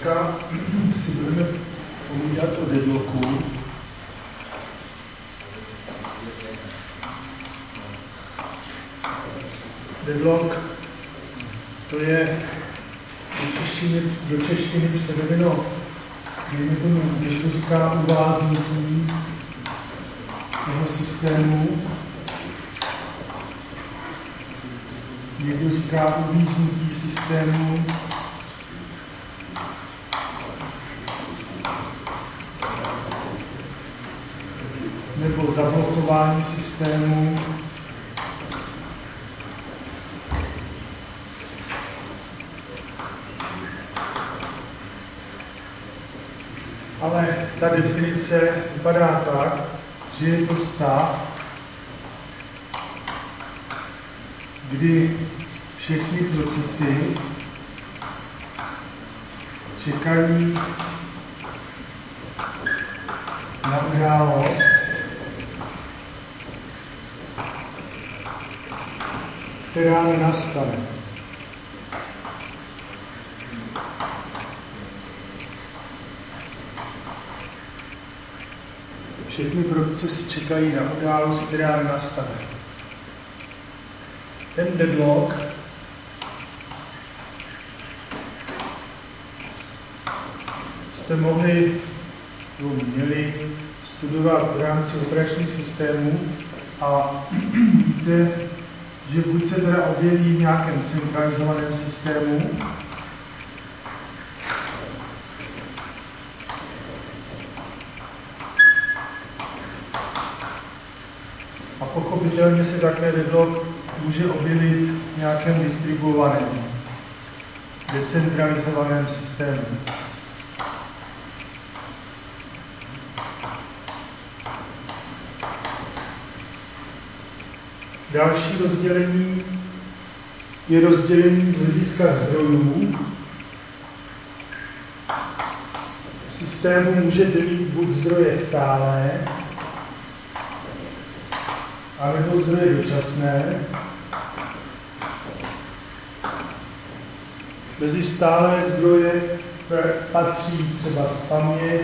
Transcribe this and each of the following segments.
Dneska si budeme povídat o deadlocku. Deadlock to je do češtiny převedeno, dejme tomu, někdo říká uváznutí toho systému, někdo říká uvíznutí systému, nebo zablokování systému, ale ta definice vypadá tak, že je to stav, kdy všechny procesy čekají na událost, která nenastane. Všechny procesy čekají na událost, která nenastane. Ten deadlock jste měli studovat v rámci operačních systémů a víte, že buď se teda objeví v nějakém centralizovaném systému, a pochopitelně se takhle deadlock může objevit v nějakém distribuovaném, decentralizovaném systému. Další rozdělení je rozdělení z hlediska zdrojů. V systému můžete mít buď zdroje stálé, anebo zdroje dočasné. Mezi stálé zdroje patří třeba paměť,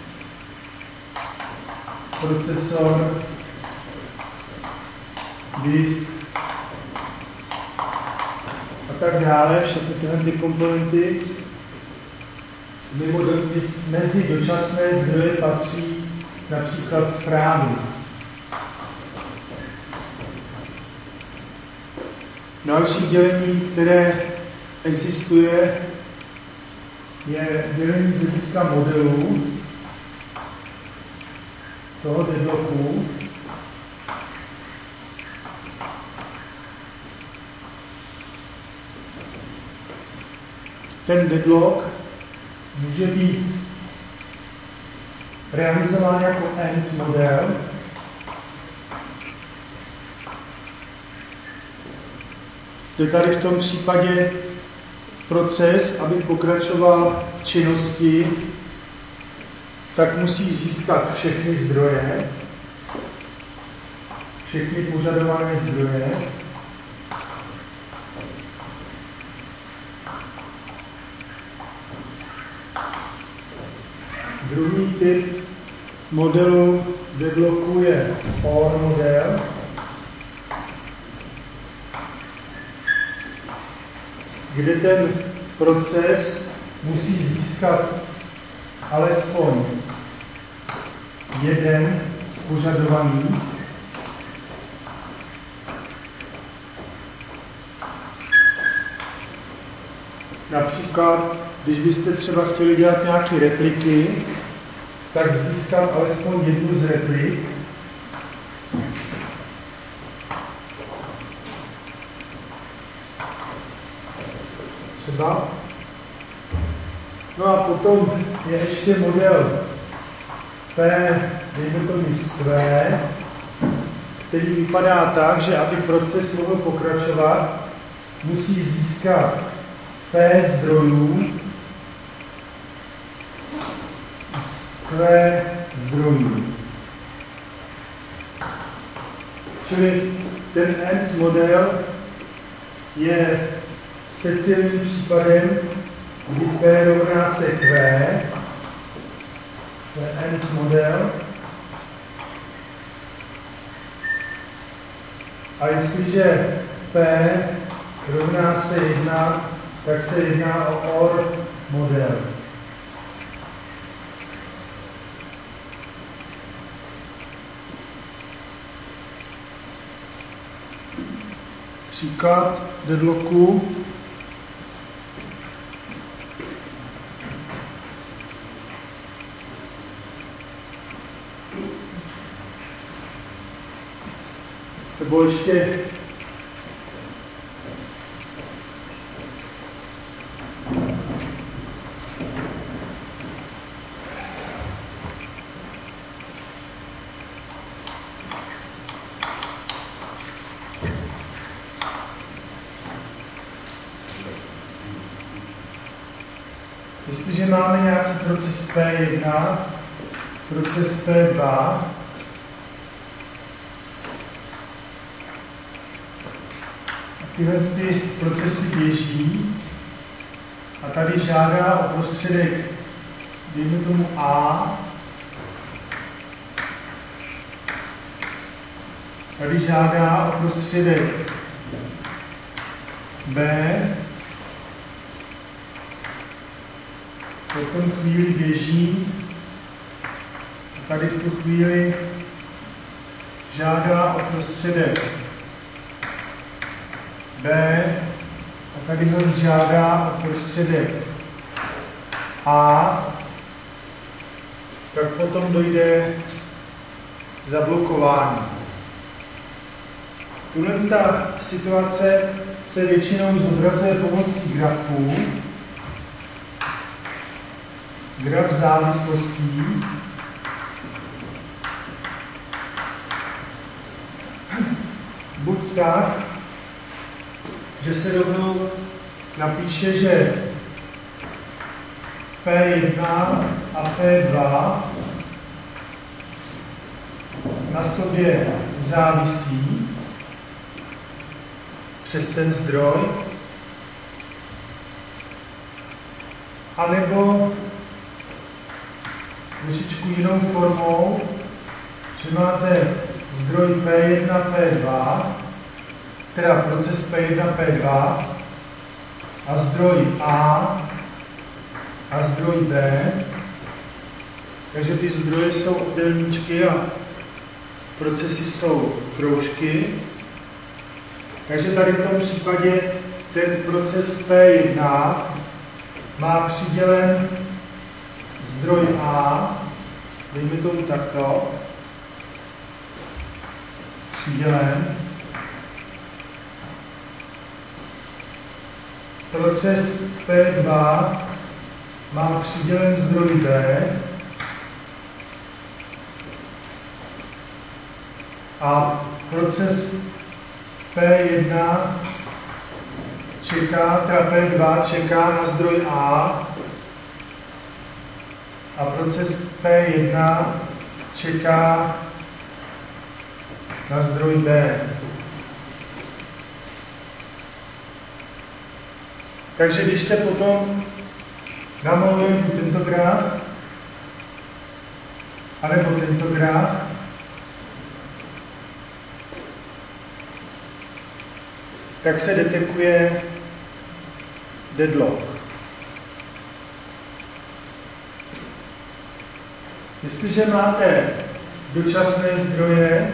procesor, disk a tak dále, všechny tyhle komponenty. Mezi dočasné zdroje patří například zprávy. Další dělení, které existuje, je dělení z hlediska modelů toho deadlocku. Ten deadlock může být realizován jako end model, kde tady v tom případě proces, aby pokračoval v činnosti, tak musí získat všechny zdroje, všechny požadované zdroje, druhý typ modelu deadlocku je OR model, kde ten proces musí získat alespoň jeden z požadovaných. Například, když byste třeba chtěli dělat nějaké repliky, tak získat alespoň jednu z replik. Třeba. No a potom je ještě model P, dejme tomu square, který vypadá tak, že aby proces mohl pokračovat, musí získat P zdrojů a square zdrojů. Čili ten end model je speciálním případem, kdy P rovná se Q, to je nth model. A jestliže P rovná se 1, tak se jedná o OR model. Příklad deadlocku. Nebo ještě jestliže máme nějaký proces P1, proces P2, a tyhle ty procesy běží a tady žádá o prostředek, dejme tomu A, tady žádá o prostředek B, potom chvíli běží a tady v tu chvíli žádá o prostředek B a tady ho žádá o prostředek A, tak potom dojde k zablokování. Tuhle situace se většinou zobrazuje pomocí grafů. Graf závislostí. Buď tak, že se rovnou napíše, že P1 a P2 na sobě závisí přes ten zdroj, anebo trošičku jinou formou, že máte zdroj P1, P2, teda proces P1, P2 a zdroj a zdroj B. Takže ty zdroje jsou obdélníčky a procesy jsou kroužky. Takže tady v tom případě ten proces P1 má přidělen zdroj A, dejme tomu takto, přidělen. Proces P2 má přidělen zdroj B a proces P1 čeká, teda P2 čeká na zdroj a proces P1 čeká na zdroj B. Takže když se potom namaluje tento graf, anebo tento graf, tak se detekuje deadlock. Jestliže máte dočasné zdroje,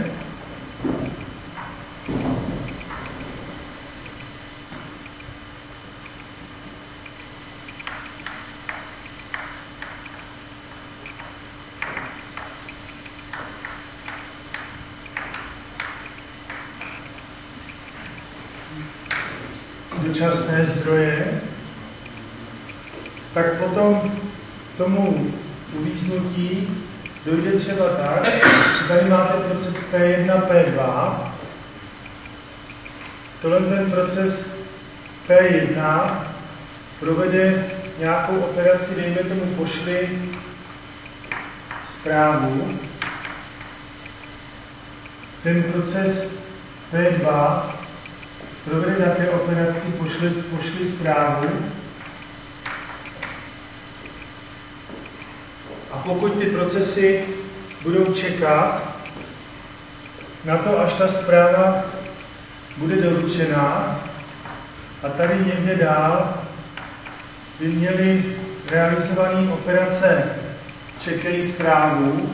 tak potom tomu uvíznutí dojde třeba tak, že tady máte proces P1, P2. Tohle ten proces P1 provede nějakou operaci, dejme tomu pošli zprávu. Ten proces P2 provede také operaci pošli zprávu pokud ty procesy budou čekat na to, až ta zpráva bude doručená, a tady někde dál by měly realizované operace čekají zprávu.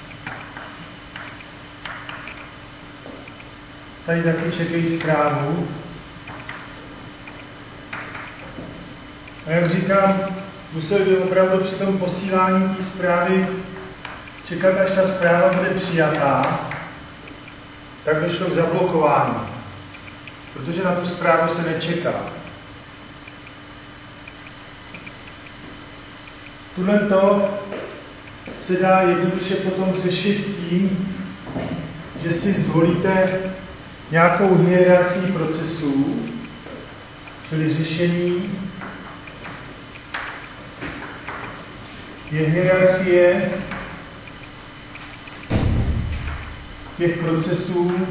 Tady taky čekají zprávu. A jak říkám, museli by opravdu při tom posílání té zprávy čekat, až ta zpráva bude přijatá, tak došlo k zablokování. Protože na tu zprávu se nečeká. Tohleto se dá jednoduše potom řešit tím, že si zvolíte nějakou hierarchii procesů, čili řešení je hierarchie těch procesů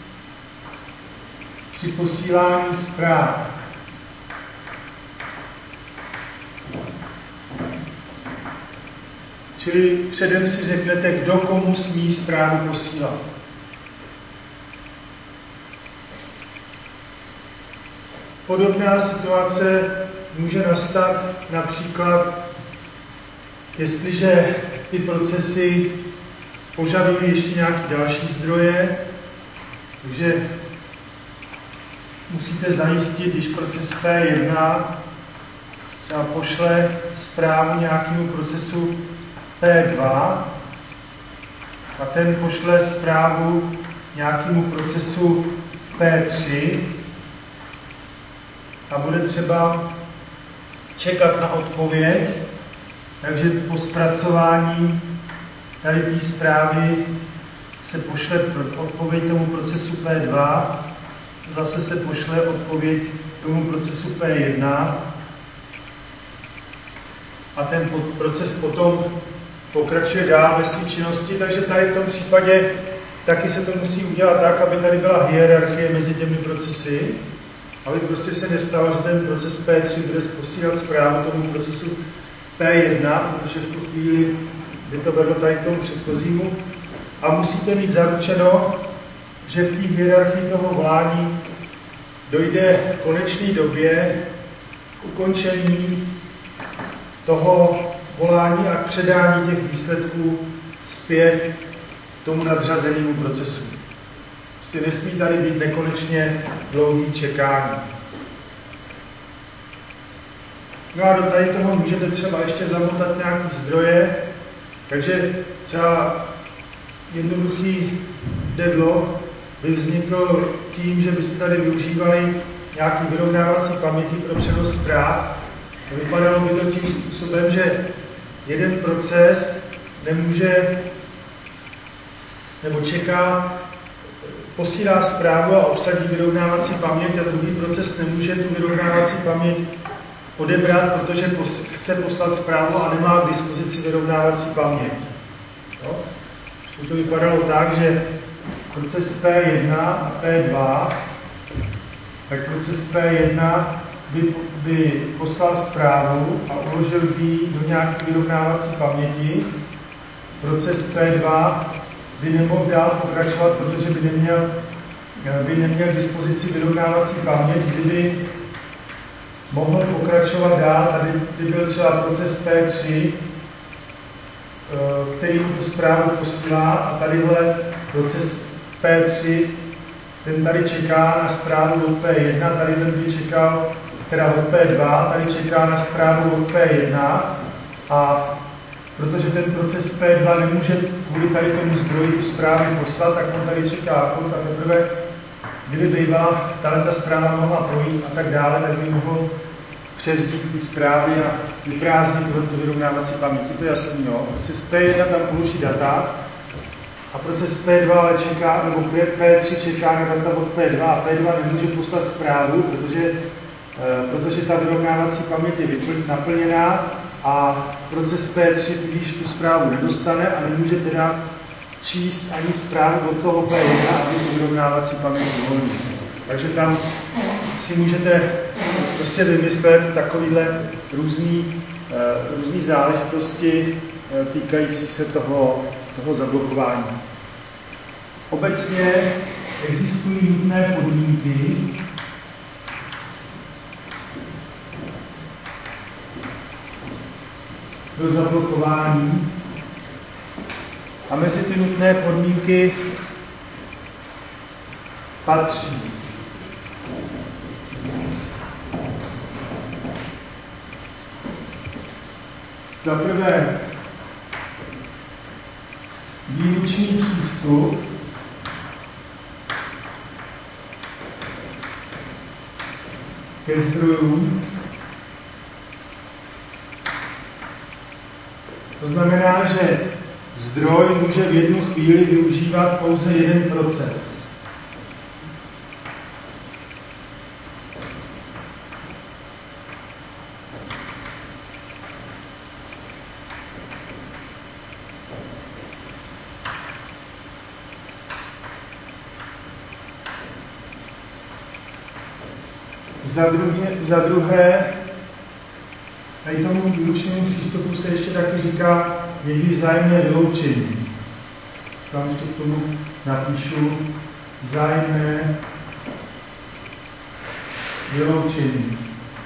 při posílání zpráv. Čili předem si řeknete, kdo komu smí zprávu posílat. Podobná situace může nastat například, jestliže ty procesy požadují ještě nějaké další zdroje, takže musíte zajistit, když proces P1 třeba pošle zprávu nějakému procesu P2 a ten pošle zprávu nějakému procesu P3 a bude třeba čekat na odpověď, takže po zpracování tady té zprávy se pošle odpověď tomu procesu P2, zase se pošle odpověď tomu procesu P1 a ten proces potom pokračuje dál ve své činnosti, takže tady v tom případě taky se to musí udělat tak, aby tady byla hierarchie mezi těmi procesy, aby prostě se nestalo, že ten proces P3 bude posílat zprávu tomu procesu P1, protože v tu chvíli by to vedlo tady k tomu předchozímu. A musíte mít zaručeno, že v té hierarchii toho volání dojde v konečné době k ukončení toho volání a k předání těch výsledků zpět tomu nadřazenému procesu. Prostě nesmí tady být nekonečně dlouhý čekání. No a do tady toho můžete třeba ještě zamotat nějaké zdroje, takže třeba jednoduchý deadlock by vznikl tím, že byste tady využívali nějaký vyrovnávací paměti pro přenos zpráv. Vypadalo by to tím způsobem, že jeden proces nemůže nebo čeká, posílá zprávu a obsadí vyrovnávací paměť a druhý proces nemůže tu vyrovnávací paměť odebrat, protože chce poslat zprávu a nemá k dispozici vyrovnávací paměť. No? To vypadalo tak, že proces P1 a P2, tak proces P1 by poslal zprávu a uložil by ji do nějaké vyrovnávací paměti. Proces P2 by nemohl dál pokračovat, protože by neměl k dispozici vyrovnávací paměť, kdyby mohl pokračovat dál. Tady by byl třeba proces P3, který mu tu zprávu posílá, a tadyhle proces P3, ten tady čeká na zprávu od P1, tady ten by čekal teda od P2, tady čeká na zprávu od P1 a protože ten proces P2 nemůže kvůli tady tomu zdroji tu zprávu poslat, tak on tady čeká a teprve, kdyby bývala ta zpráva mohla projít a tak dále, tak by mohl převzít ty zprávy a vyprázdnit tu vyrovnávací paměti, to je jasný, jo. Proces P1 tam uloží data a proces P2 ale čeká, nebo P3 čeká na data od P2 a P2 nemůže poslat zprávu, protože ta vyrovnávací paměť je naplněná a proces P3 tudíž tu zprávu nedostane a nemůže teda číst ani zprávu od toho P1, aby tu vyrovnávací paměť uvolnil. Takže tam si můžete prostě vymyslet takovýhle různý záležitosti, týkající se toho zablokování. Obecně existují nutné podmínky pro zablokování a mezi ty nutné podmínky patří za prvé výlučný přístup, ke zdrojům. To znamená, že zdroj může v jednu chvíli využívat pouze jeden proces. Za druhé, tady tomu výlučnému přístupu se ještě taky říká někdy vzájemné vyloučení. Tam ještě k tomu napíšu vzájemné vyloučení.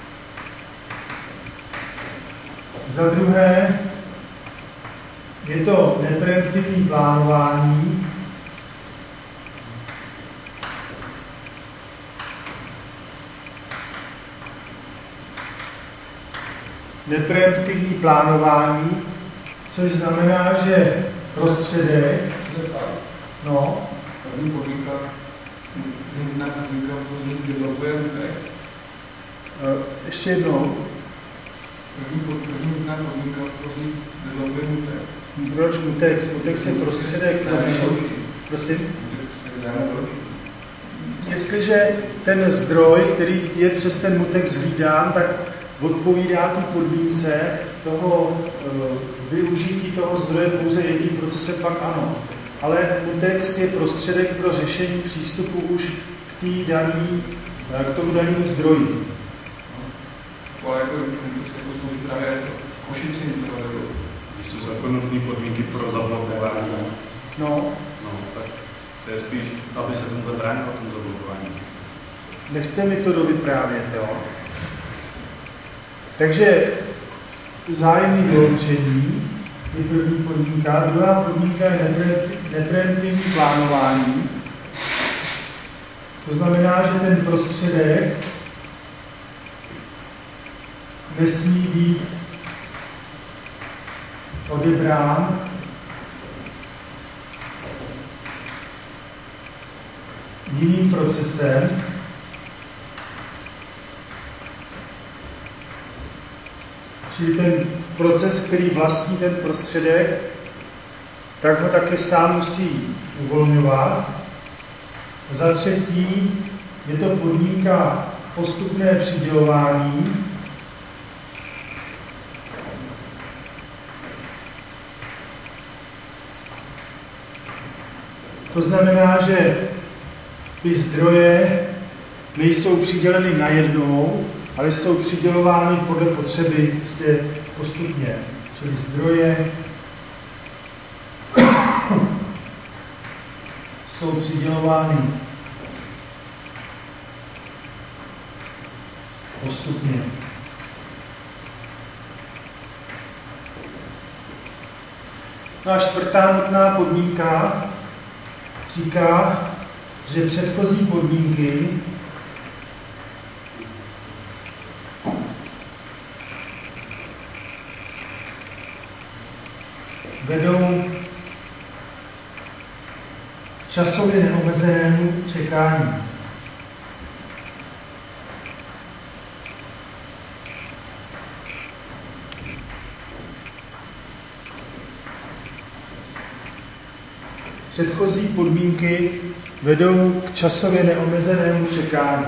Za druhé, je to nepreemptivní plánování. Nepreemptivní plánování, což znamená, že prostředek, první podmínka developujeme text. Ještě jednou. První podmínka developujeme text. Proč mutex? Mutex je prostředek pro řešení. Prosím? Jestliže ten zdroj, který je přes ten mutex hlídán, tak odpovídá té podmínce toho využití toho zdroje pouze jedním procesem, pak ano. Ale mutex je prostředek pro řešení přístupu už k tomu danému zdroji. Ale jako slouží právě ošetření toho. Když to jsou nutné podmínky pro zablokování. Tak to je spíš, aby se tomu zabránilo tomu zablokování. Nechte mi to dovyprávět, jo. Takže vzájemné vyloučení je první podmínka. Druhá podmínka je nepreemptivní plánování. To znamená, že ten prostředek nesmí být odebrán jiným procesem, čili ten proces, který vlastní ten prostředek, tak ho také sám musí uvolňovat. Za třetí je to podmínka postupné přidělování. To znamená, že ty zdroje nejsou přiděleny najednou, ale jsou přidělovány podle potřeby postupně. Čili zdroje jsou přidělovány postupně. No a čtvrtá nutná podmínka říká, že předchozí podmínky vedou k časově neomezenému čekání. Předchozí podmínky vedou k časově neomezenému čekání.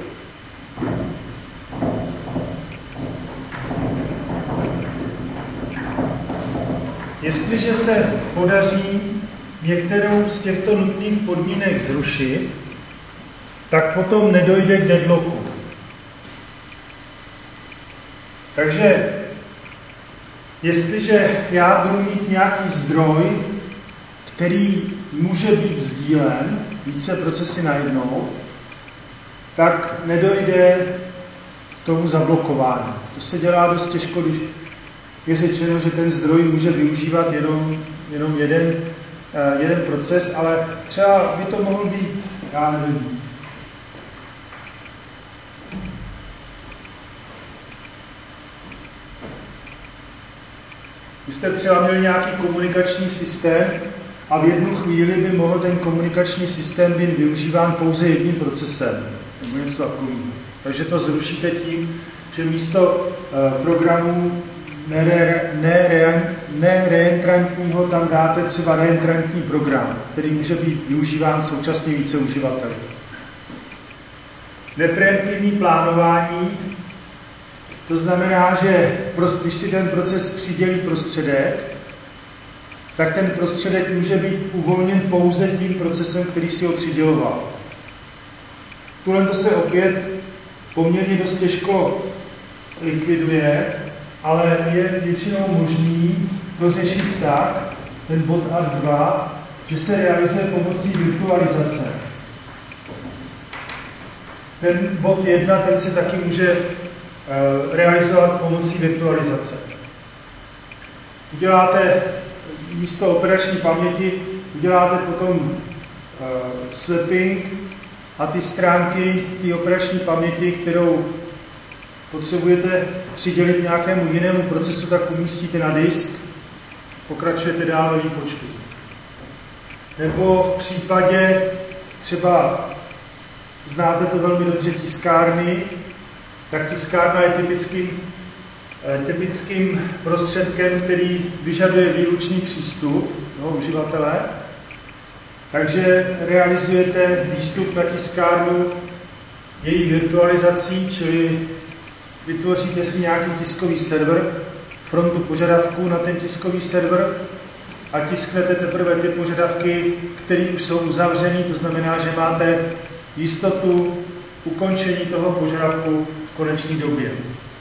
Jestliže se podaří některou z těchto nutných podmínek zrušit, tak potom nedojde k deadlocku. Takže Jestliže já budu mít nějaký zdroj, který může být sdílen, více procesy najednou, tak nedojde k tomu zablokování. To se dělá dost těžko, když je řečeno, že ten zdroj může využívat jenom jeden proces, ale třeba by to mohl být, já nevím, vy jste třeba měli nějaký komunikační systém a v jednu chvíli by mohl ten komunikační systém být využíván pouze jedním procesem, nebo něco takového. Takže to zrušíte tím, že místo programu nereentrantního tam dáte třeba reentrantní program, který může být využíván současně více uživateli. Nepreemptivní plánování, to znamená, že když si ten proces přidělí prostředek, tak ten prostředek může být uvolněn pouze tím procesem, který si ho přiděloval. Tohle to se opět poměrně dost těžko likviduje, ale je většinou možný to řešit tak, ten bod ART2, že se realizuje pomocí virtualizace. Ten bod 1, ten se taky může realizovat pomocí virtualizace. Uděláte místo operační paměti, uděláte potom swapping a ty stránky, ty operační paměti, kterou potřebujete přidělit nějakému jinému procesu, tak umístíte na disk, pokračujete dál ve výpočtu. Nebo v případě třeba, znáte to velmi dobře, tiskárny, tak tiskárna je typickým prostředkem, který vyžaduje výlučný přístup toho uživatele. Takže realizujete výstup na tiskárnu její virtualizací, čili vytvoříte si nějaký tiskový server, frontu požadavků na ten tiskový server a tisknete teprve ty požadavky, které už jsou uzavřený, to znamená, že máte jistotu ukončení toho požadavku v konečné době.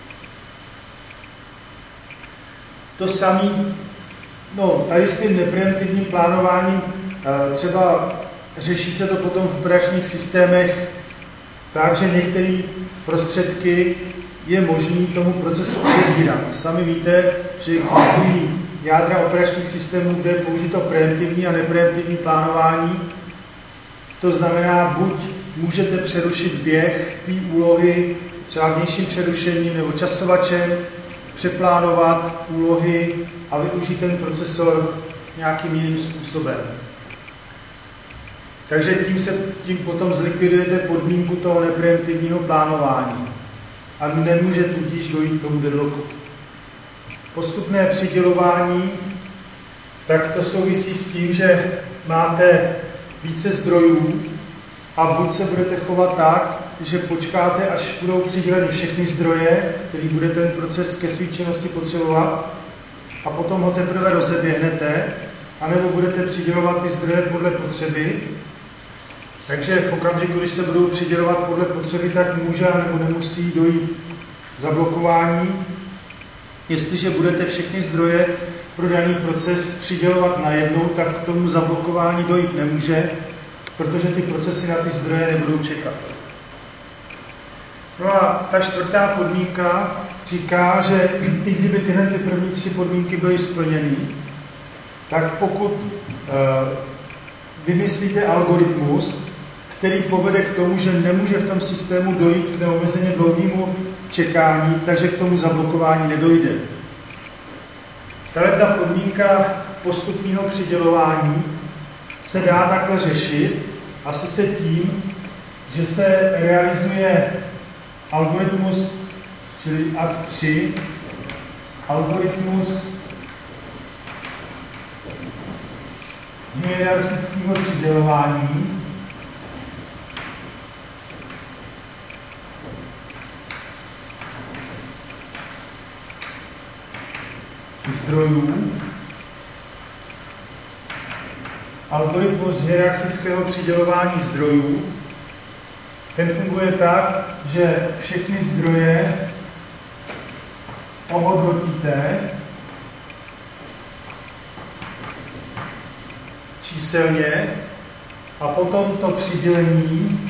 To samé, tady s tím nepreemptivním plánováním, třeba řeší se to potom v operačních systémech tak, že některé prostředky je možné tomu procesu odebírat. Sami víte, že existují jádra operačních systémů, kde je použito preemptivní a nepreemptivní plánování. To znamená, buď můžete přerušit běh té úlohy třeba vnějším přerušením nebo časovačem, přeplánovat úlohy a využít ten procesor nějakým jiným způsobem. Takže tím potom zlikvidujete podmínku toho nepreemptivního plánování a nemůže tudíž dojít k tomu deadlocku. Postupné přidělování, tak to souvisí s tím, že máte více zdrojů a buď se budete chovat tak, že počkáte, až budou přiděleny všechny zdroje, který bude ten proces ke své činnosti potřebovat, a potom ho teprve rozeběhnete, anebo budete přidělovat ty zdroje podle potřeby. Takže v okamžiku, když se budou přidělovat podle potřeby, tak může nebo nemusí dojít zablokování. Jestliže budete všechny zdroje pro daný proces přidělovat najednou, tak k tomu zablokování dojít nemůže, protože ty procesy na ty zdroje nebudou čekat. No a ta čtvrtá podmínka říká, že i kdyby tyhle ty první 3 podmínky byly splněny, tak pokud vymyslíte algoritmus, který povede k tomu, že nemůže v tom systému dojít k neomezeně dlouhému čekání, takže k tomu zablokování nedojde. Tato podmínka postupného přidělování se dá takhle řešit, a sice tím, že se realizuje algoritmus, čili ACT3, algoritmus hierarchického přidělování, zdrojů. Algoritmus hierarchického přidělování zdrojů, ten funguje tak, že všechny zdroje ohodnotíte číselně a potom to přidělení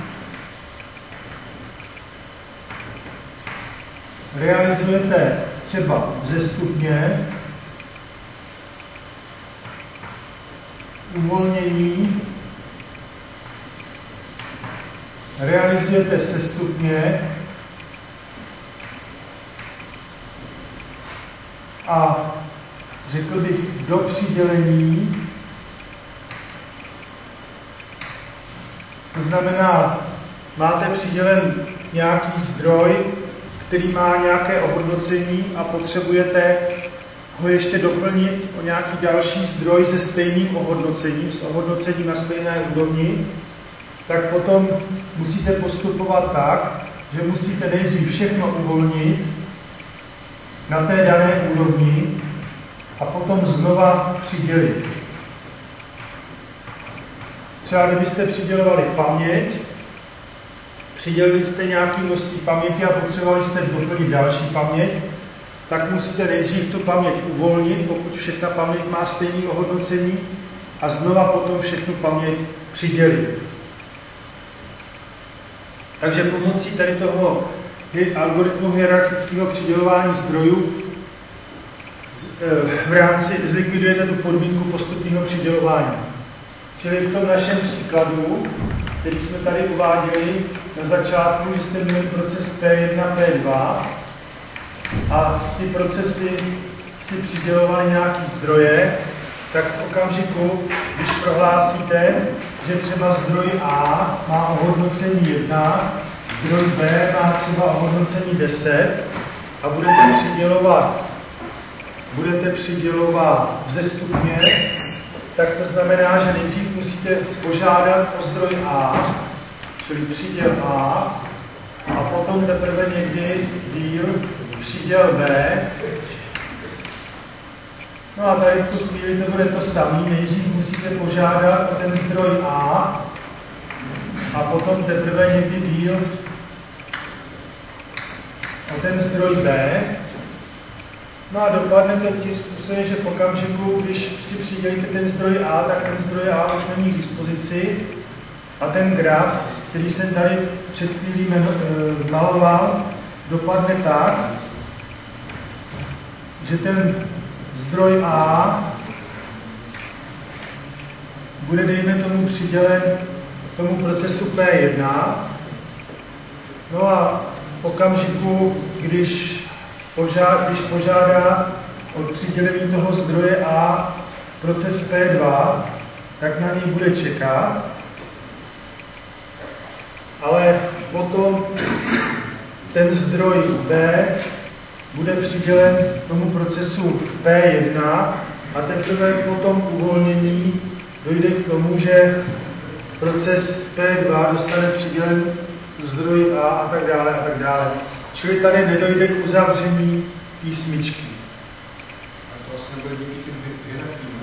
realizujete třeba vzestupně, uvolnění realizujete sestupně a řekl bych do přidělení, to znamená, máte přidělen nějaký zdroj, který má nějaké ohodnocení a potřebujete ho ještě doplnit o nějaký další zdroj se stejným ohodnocením, s ohodnocením na stejné úrovni, tak potom musíte postupovat tak, že musíte nejdřív všechno uvolnit na té dané úrovni a potom znova přidělit. Třeba kdybyste přidělovali paměť, přidělili jste nějaké množství paměti a potřebovali jste doplnit další paměť, tak musíte nejdřív tu paměť uvolnit, pokud všechna paměť má stejné ohodnocení, a znova potom všechnu paměť přidělit. Takže pomocí tady toho algoritmu hierarchického přidělování zdrojů v rámci zlikvidujete tu podmínku postupného přidělování. Čili v tom našem příkladu, který jsme tady uváděli na začátku, že jste měli proces P1, P2 a ty procesy si přidělovaly nějaké zdroje, tak v okamžiku, když prohlásíte, že třeba zdroj A má ohodnocení 1, zdroj B má třeba ohodnocení 10 a budete přidělovat vzestupně, tak to znamená, že nejdřív musíte požádat o zdroj A, čili přiděl A, a potom teprve někdy díl přiděl B. No a tady v tu chvíli to bude to samé. Nejdřív musíte požádat o ten zdroj A a potom teprve někdy díl o ten zdroj B. No a dopadne to tím způsobem, že v okamžiku, když si přidělíte ten zdroj A, tak ten zdroj A už není k dispozici a ten graf, který jsem tady před chvílí maloval, dopadne tak, že ten zdroj A bude, dejme tomu, přidělen tomu procesu P1. No a v okamžiku, když požádá o přidělení toho zdroje A proces P2, tak na něj bude čekat, ale potom ten zdroj B bude přidělen tomu procesu P1 a teprve po tom uvolnění dojde k tomu, že proces P2 dostane přidělen zdroj A a tak dále a tak dále. Čili tady nedojde k uzavření písmičky. A to asi nebude díky těm hierarchiím.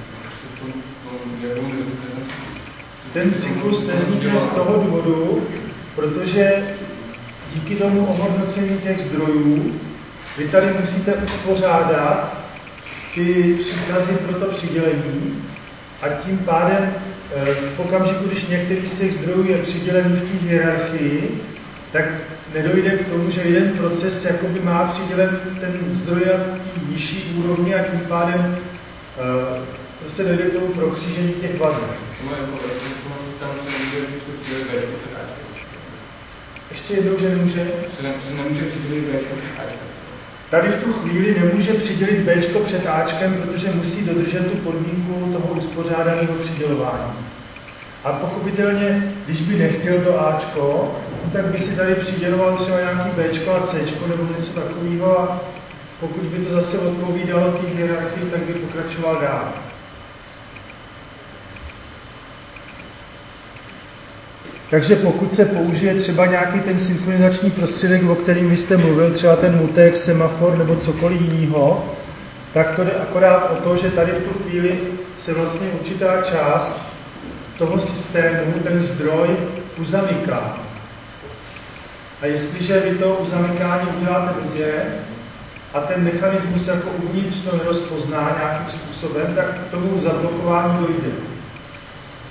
Ten cyklus nevznikne z toho důvodu, protože díky tomu ohodnocení těch zdrojů vy tady musíte uspořádat ty příkazy pro to přidělení a tím pádem v okamžiku, když některý z těch zdrojů je přidělený v té hierarchii, tak nedojde k tomu, že jeden proces jakoby má přidělen ten zdroj na té nižší úrovni a tím pádem prostě dojde k tomu prokřížení těch vazeb. Ještě jednou, že nemůže? Nemůže přidělit Bčko před Ačkem. Tady v tu chvíli nemůže přidělit Bčko před Ačkem, protože musí dodržet tu podmínku toho uspořádaného přidělování. A pochopitelně, když by nechtěl to Ačko, tak by si tady přiděloval třeba nějaký Bčko a Cčko nebo něco takového a pokud by to zase odpovídalo té hierarchii, tak by pokračoval dál. Takže pokud se použije třeba nějaký ten synchronizační prostředek, o kterým vy jste mluvil, třeba ten mutex, semafor nebo cokoliv jiného, tak to jde akorát o to, že tady v tu chvíli se vlastně určitá část toho systému, ten zdroj, uzamyká. A jestliže vy to uzamykání uděláte blbě a ten mechanismus jako uvnitř to nerozpozná nějakým způsobem, tak k tomu zablokování dojde.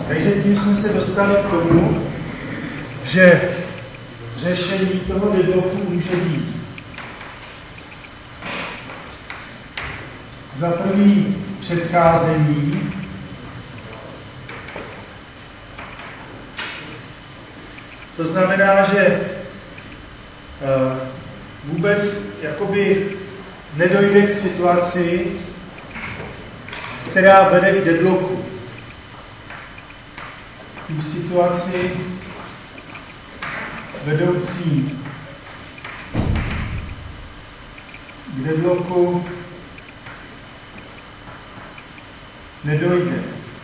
Takže tím jsme se dostali k tomu, že řešení toho deadlocku může být za první předcházení, to znamená, že vůbec jakoby nedojde k situaci, která vede k deadlocku. K situaci vedoucí k deadlocku nedojde.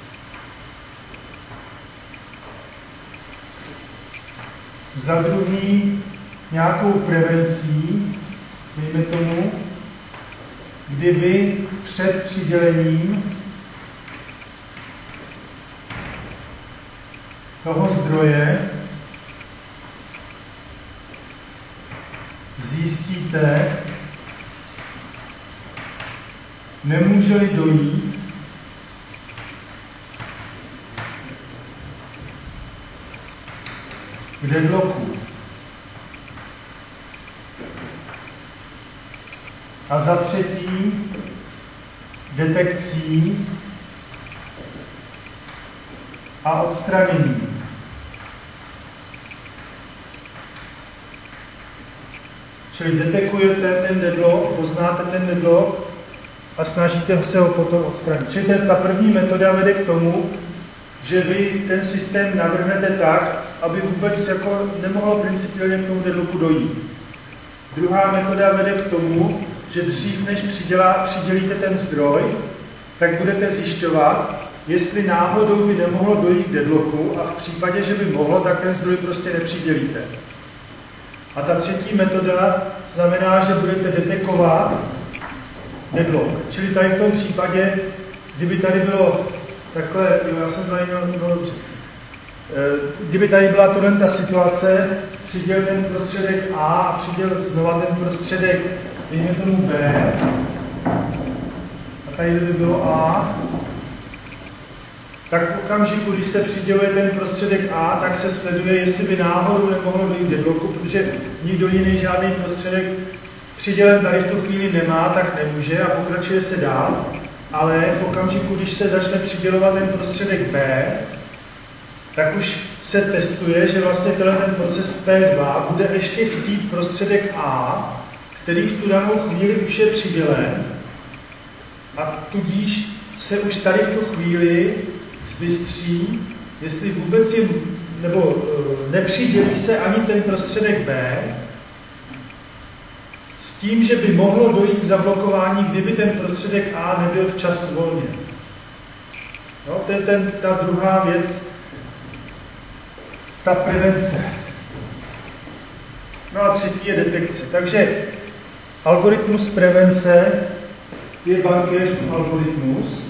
Za druhý nějakou prevencí, dejme tomu, kdy vy před přidělením toho zdroje zjistíte, nemůže-li dojít k deadlocku. A za třetí detekcí a odstranění. Čili detekujete ten deadlock, poznáte ten deadlock a snažíte se ho potom odstranit. Čili ta první metoda vede k tomu, že vy ten systém navrhnete tak, aby vůbec jako nemohlo principiálně k tomu deadlocku dojít. Druhá metoda vede k tomu, že dřív, než přidělíte ten zdroj, tak budete zjišťovat, jestli náhodou by nemohlo dojít k deadlocku a v případě, že by mohlo, tak ten zdroj prostě nepřidělíte. A ta třetí metoda znamená, že budete detekovat deadlock. Čili tady v tom případě, kdyby tady bylo takhle, já jsem tady dobře. Kdyby tady byla tohle ta situace, přiděl ten prostředek A a přiděl znova ten prostředek, dejme tomu B, a tady by bylo A, tak v okamžiku, když se přiděluje ten prostředek A, tak se sleduje, jestli by náhodou nemohlo dojít k deadlocku, protože nikdo jiný žádný prostředek přidělen tady v tu chvíli nemá, tak nemůže a pokračuje se dál. Ale v okamžiku, když se začne přidělovat ten prostředek B, tak už se testuje, že vlastně ten proces P2 bude ještě chtít prostředek A, který v tu danou chvíli už je přidělen, a tudíž se už tady v tu chvíli zbystří, jestli vůbec je, nebo nepřidělí se ani ten prostředek B, s tím, že by mohlo dojít k zablokování, kdyby ten prostředek A nebyl včas uvolněn. No, to je ta druhá věc, ta prevence. No a třetí je detekce. Takže algoritmus prevence je Bankéřův algoritmus.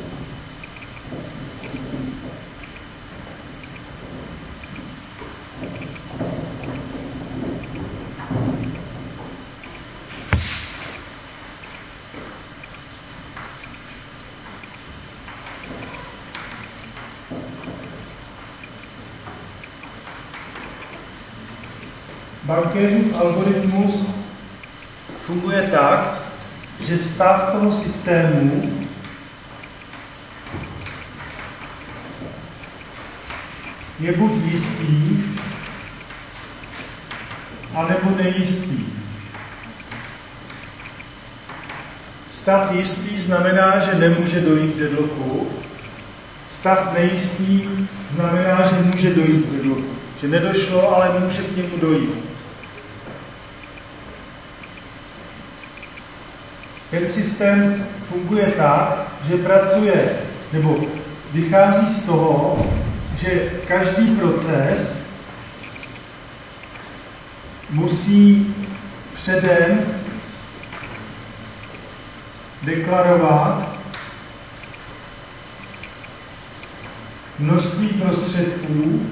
Bankéřův algoritmus funguje tak, že stav toho systému je buď jistý, anebo nejistý. Stav jistý znamená, že nemůže dojít k deadlocku. Stav nejistý znamená, že může dojít k deadlocku. Že nedošlo, ale může k němu dojít. Ten systém funguje tak, že pracuje, nebo vychází z toho, že každý proces musí předem deklarovat množství prostředků,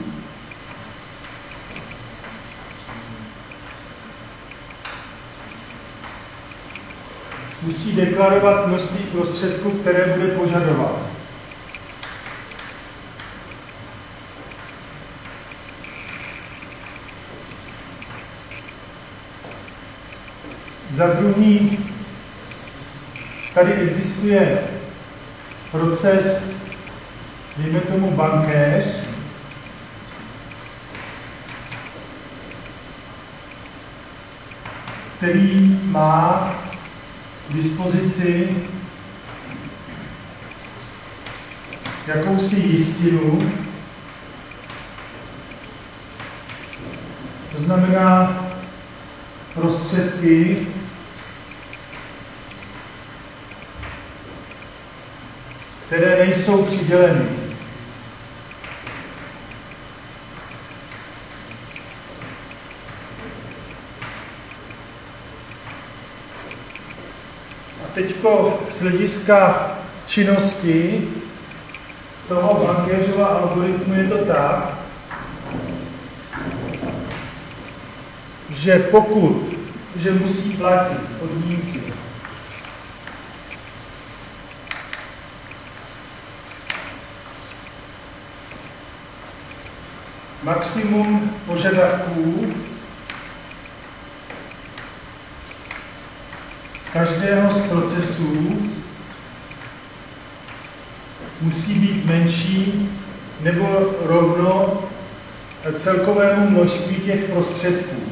musí deklarovat množství prostředků, které bude požadovat. Za druhý, tady existuje proces, dejme tomu bankéř, který má k dispozici jakousi jistinu, to znamená prostředky, které nejsou přiděleny. A teďko z hlediska činnosti toho bankéřova algoritmu je to tak, že musí platit podmínky. Maximum požadavků každého z procesů musí být menší nebo rovno celkovému množství těch prostředků.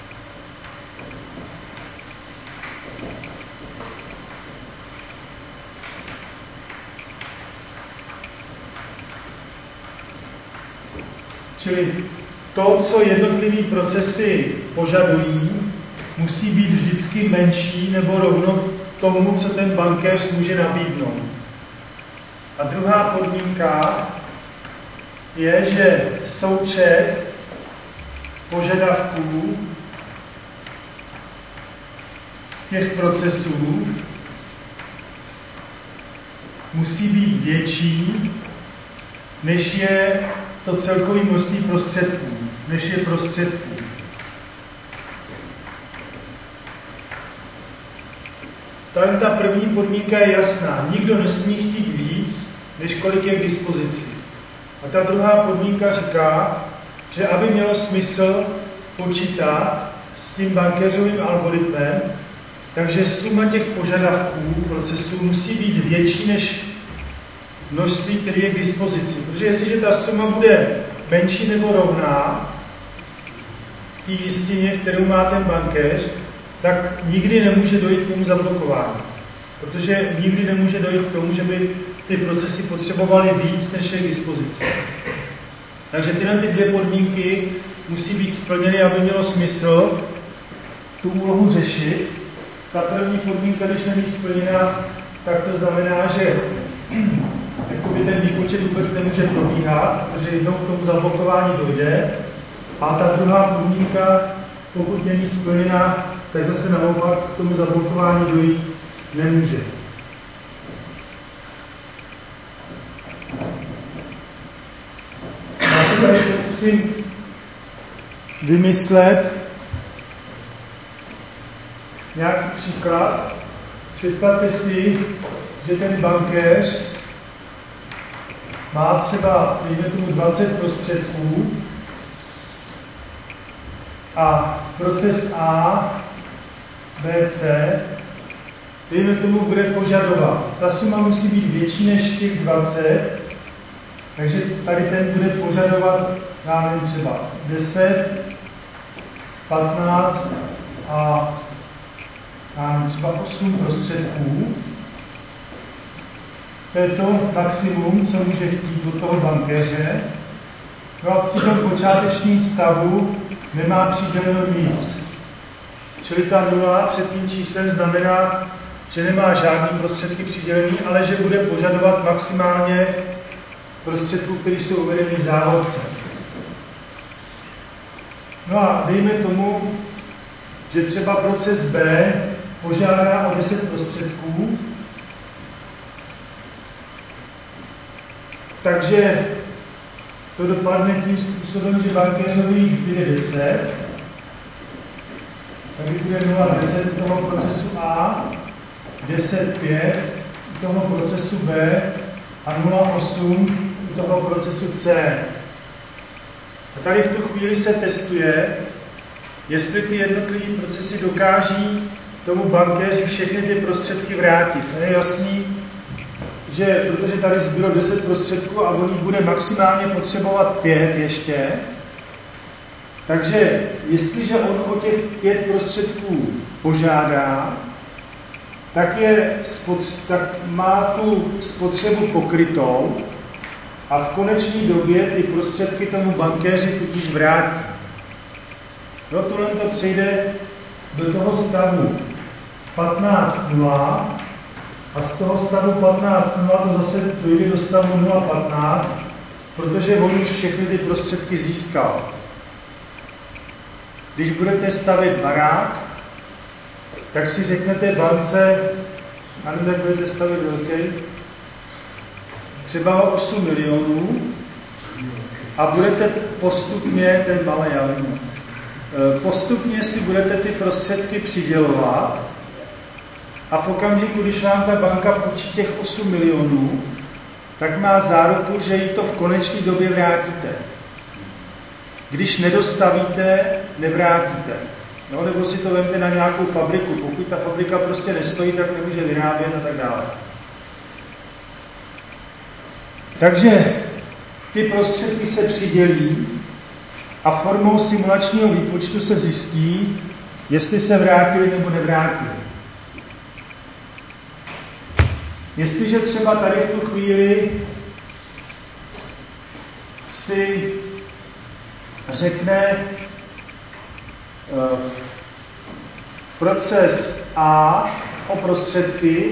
Čili to, co jednotlivé procesy požadují, musí být vždycky menší nebo rovno tomu, co ten bankéř může nabídnout. A druhá podmínka je, že součet požadavků těch procesů musí být větší, než je to celkové množství prostředků, než je prostředků. Tady ta první podmínka je jasná. Nikdo nesmí chtít víc, než kolik je k dispozici. A ta druhá podmínka říká, že aby mělo smysl počítat s tím bankéřovým algoritmem, takže suma těch požadavků procesů musí být větší než množství, které je k dispozici. Protože jestliže ta suma bude menší nebo rovná té jistině, kterou má ten bankéř, tak nikdy nemůže dojít k tomu zablokování. Protože nikdy nemůže dojít k tomu, že by ty procesy potřebovaly víc, než je k dispozici. Takže tyhle ty dvě podmínky musí být splněny, aby mělo smysl tu úlohu řešit. Ta první podmínka, když není splněna, tak to znamená, že ten výpočet vůbec nemůže probíhat, protože jednou k tomu zablokování dojde. A ta druhá podmínka, pokud není splněna, tak zase naopak k tomu zablokování dojít nemůže. Já se tady pokusím vymyslet nějaký příklad. Představte si, že ten bankéř má třeba, dejme tomu, 20 prostředků a proces A, B, C, dejme tomu, bude požadovat. Ta suma musí být větší než těch 20, takže tady ten bude požadovat, já nevím, třeba 10, 15 a já nevím, třeba 8 prostředků. To je to maximum, co může chtít od toho bankéře. No a při tom počátečním stavu nemá přiděleno nic. Čili ta nula před tím číslem znamená, že nemá žádný prostředky přidělený, ale že bude požadovat maximálně prostředků, které jsou uvedeny v závorce. No a dejme tomu, že třeba proces B požádá o 10 prostředků, takže to dopadne tím způsobem, že bankéřovi jich zbyde 10, tady bude 0,10 u toho procesu A, 10,5 u toho procesu B a 0,8 u toho procesu C. A tady v tu chvíli se testuje, jestli ty jednotlivé procesy dokáží tomu bankéři všechny ty prostředky vrátit. A je jasný, že protože tady zbylo 10 prostředků a on jich bude maximálně potřebovat 5 ještě, takže jestliže on o těch 5 prostředků požádá, tak má tu spotřebu pokrytou a v konečné době ty prostředky tomu bankéři tudíž vrátí. Jo, tohle to přejde do toho stavu 15.0 a z toho stavu 15.0 to zase dojde do stavu 0.15, protože on už všechny ty prostředky získal. Když budete stavět barák, tak si řeknete bance, a tak budete stavět velký, třeba o 8 milionů a budete postupně, to je malé javno, postupně si budete ty prostředky přidělovat a v okamžiku, když vám ta banka půjčí těch 8 milionů, tak má záruku, že jí to v konečné době vrátíte. Když nedostavíte, nevrátíte. No, nebo si to vemte na nějakou fabriku. Pokud ta fabrika prostě nestojí, tak nemůže vyrábět a tak dále. Takže ty prostředky se přidělí a formou simulačního výpočtu se zjistí, jestli se vrátili nebo nevrátili. Jestliže třeba tady v tu chvíli si řekne proces A o prostředky,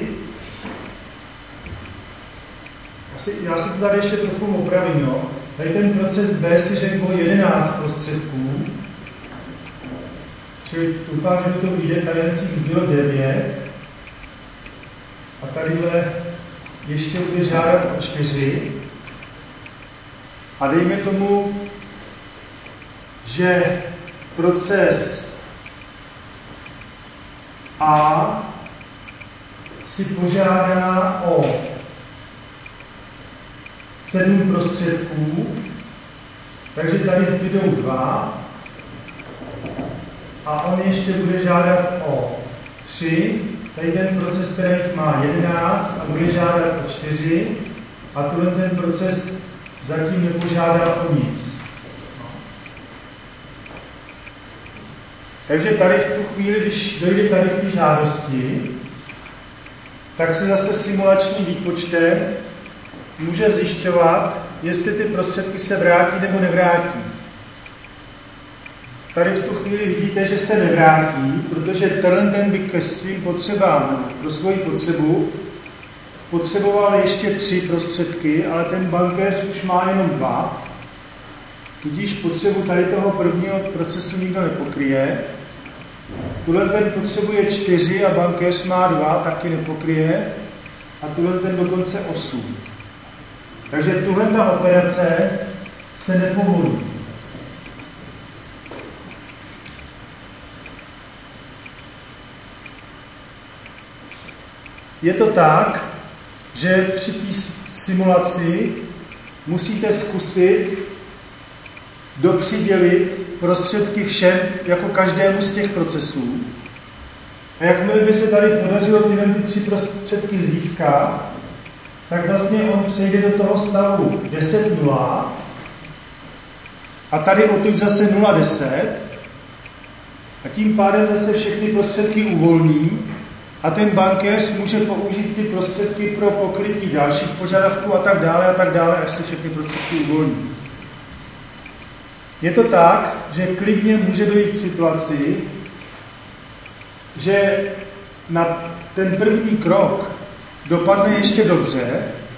já si to tady ještě trochu opravím, jo. Tady ten proces B si řekl o 11 prostředků, čili doufám, že to vyjde, tady si zbylo 9 a tadyhle ještě bude žádat o 4 a dejme tomu, že proces A si požádá o 7 prostředků, takže tady zbydou 2 a on ještě bude žádat o 3, tady ten proces, který má 11 a bude žádat o 4 a tohle ten proces zatím nepožádá o nic. Takže tady v tu chvíli, když dojde tady k té žádosti, tak se zase simulačním výpočtem může zjišťovat, jestli ty prostředky se vrátí nebo nevrátí. Tady v tu chvíli vidíte, že se nevrátí, protože ten by ke svým potřebám, pro svoji potřebu, potřeboval ještě 3 prostředky, ale ten bankéř už má jenom 2, tudíž potřebu tady toho prvního procesu nikdo nepokryje. Tuhle ten potřebuje 4 a bankéř má 2, taky nepokryje. A tuhle ten dokonce 8. Takže tuhle ta operace se nepovolí. Je to tak, že při té simulaci musíte zkusit dopřidělit prostředky všem, jako každému z těch procesů. A jakmile by se tady podařilo tyhle 3 prostředky získat, tak vlastně on přejde do toho stavu 10.0 a tady odtud zase 0.10 a tím pádem zase všechny prostředky uvolní a ten bankéř může použít ty prostředky pro pokrytí dalších požadavků a tak dále, až se všechny prostředky uvolní. Je to tak, že klidně může dojít k situaci, že na ten první krok dopadne ještě dobře,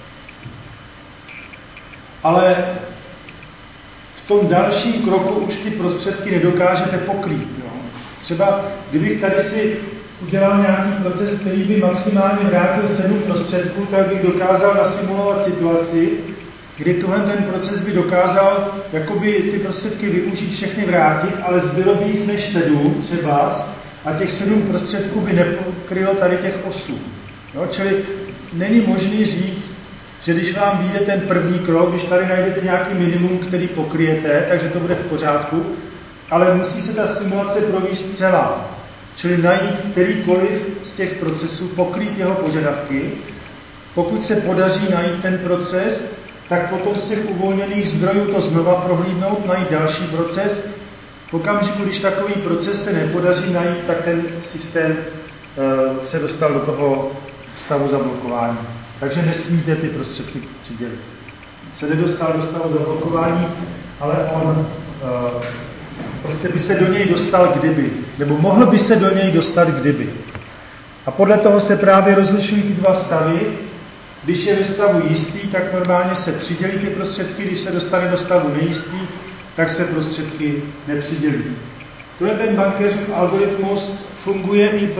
ale v tom dalším kroku už ty prostředky nedokážete pokrýt. Jo? Třeba kdybych tady si udělal nějaký proces, který by maximálně vrátil 7 prostředků, tak bych dokázal nasimulovat situaci, kdy ten proces by dokázal jakoby ty prostředky využít, všechny vrátit, ale zbylo by jich než 7 třeba a těch 7 prostředků by nepokrylo tady těch 8. Jo? Čili není možný říct, že když vám vyjde ten první krok, když tady najdete nějaký minimum, který pokryjete, takže to bude v pořádku, ale musí se ta simulace provést celá. čili najít kterýkoliv z těch procesů, pokrýt jeho požadavky. Pokud se podaří najít ten proces, tak potom z těch uvolněných zdrojů to znova prohlídnout, najít další proces. V okamžiku, když takový proces se nepodaří najít, tak ten systém se dostal do toho stavu zablokování. Takže nesmíte ty prostředky přidělit. Se nedostal do stavu zablokování, ale on prostě by se do něj dostal kdyby. Nebo mohl by se do něj dostat kdyby. A podle toho se právě rozlišují ty dva stavy. Když je ve stavu jistý, tak normálně se přidělí ty prostředky, když se dostane do stavu nejistý, tak se prostředky nepřidělí. Tohle ten bankéřův algoritmus funguje i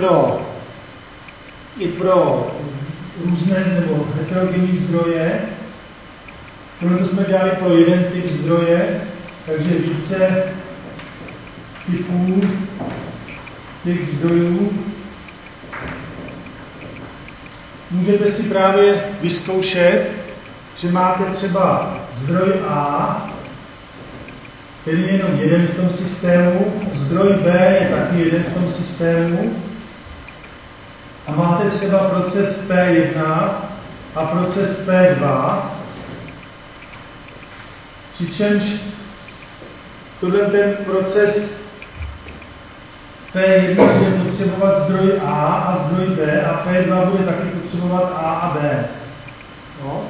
pro různé nebo heterogenní zdroje. Tohle jsme dělali pro jeden typ zdroje, takže více typů těch zdrojů. Můžete si právě vyzkoušet, že máte třeba zdroj A, který je jenom jeden v tom systému, zdroj B je taky jeden v tom systému a máte třeba proces P1 a proces P2, přičemž tohle ten proces P1 bude potřebovat zdroj A a zdroj B a P2 bude taky potřebovat A a B. No.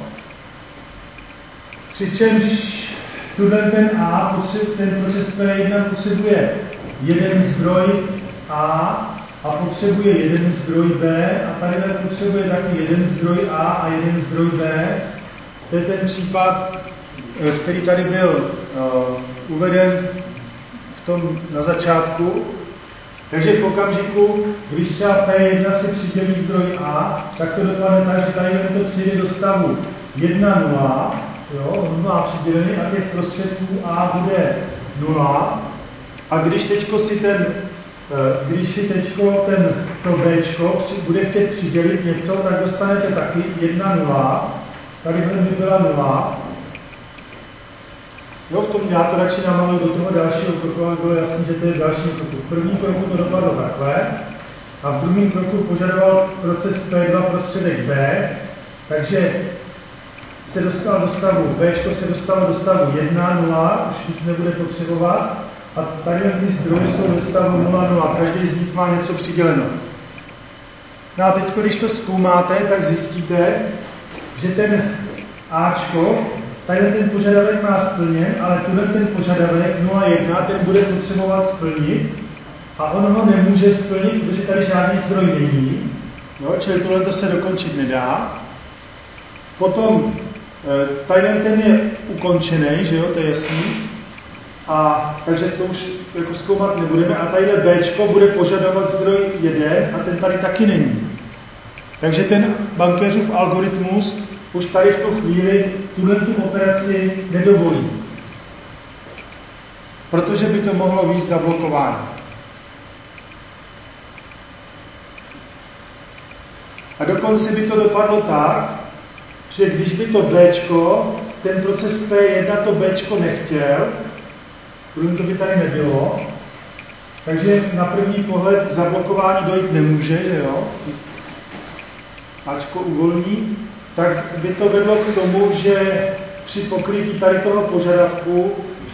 Přičemž ten proces P1 potřebuje jeden zdroj A a potřebuje jeden zdroj B a tady potřebuje taky jeden zdroj A a jeden zdroj B. To je ten případ, který tady byl uveden na začátku. Takže v okamžiku, když třeba P1 si přidělí zdroj A, tak to dopadne tak, že tady to přijde do stavu 1,0, on má přidělený a těch prostředků A bude 0. A když si teďko to Bčko bude chtět přidělit něco, tak dostanete taky 1,0. Tady by byla 0. Jo, v tom já to radši namaluji do toho dalšího kroku, ale bylo jasný, že to je další kroku. V prvním kroku to dopadlo takhle a v druhém kroku požadoval proces P2 prostředek B, takže se dostal do stavu, Bčko se dostalo do stavu 1,0, už víc nebude potřebovat a tady ty zdroje jsou do stavu 0,0, každý z nich má něco přiděleno. No a teď, když to zkoumáte, tak zjistíte, že ten Ačko, tady ten požadavek má splněn, ale ten požadavek 0,1 ten bude potřebovat splnit a on ho nemůže splnit, protože tady žádný zdroj není, čili tohle se dokončit nedá. Potom tady ten je ukončený, že jo, to je jasný, a takže to už jako zkoumat nebudeme a tady Bčko bude požadovat zdroj 1 a ten tady taky není. Takže ten bankéřův algoritmus už tady v tu chvíli tu operaci nedovolí. Protože by to mohlo víc zablokování. A dokonce by to dopadlo tak, že když by to Bčko, ten proces P1 to Bčko nechtěl, protože to by tady nebylo, takže na první pohled zablokování dojít nemůže, že jo? Ačko uvolní, tak by to vedlo k tomu, že při pokrytí tady toho požadavku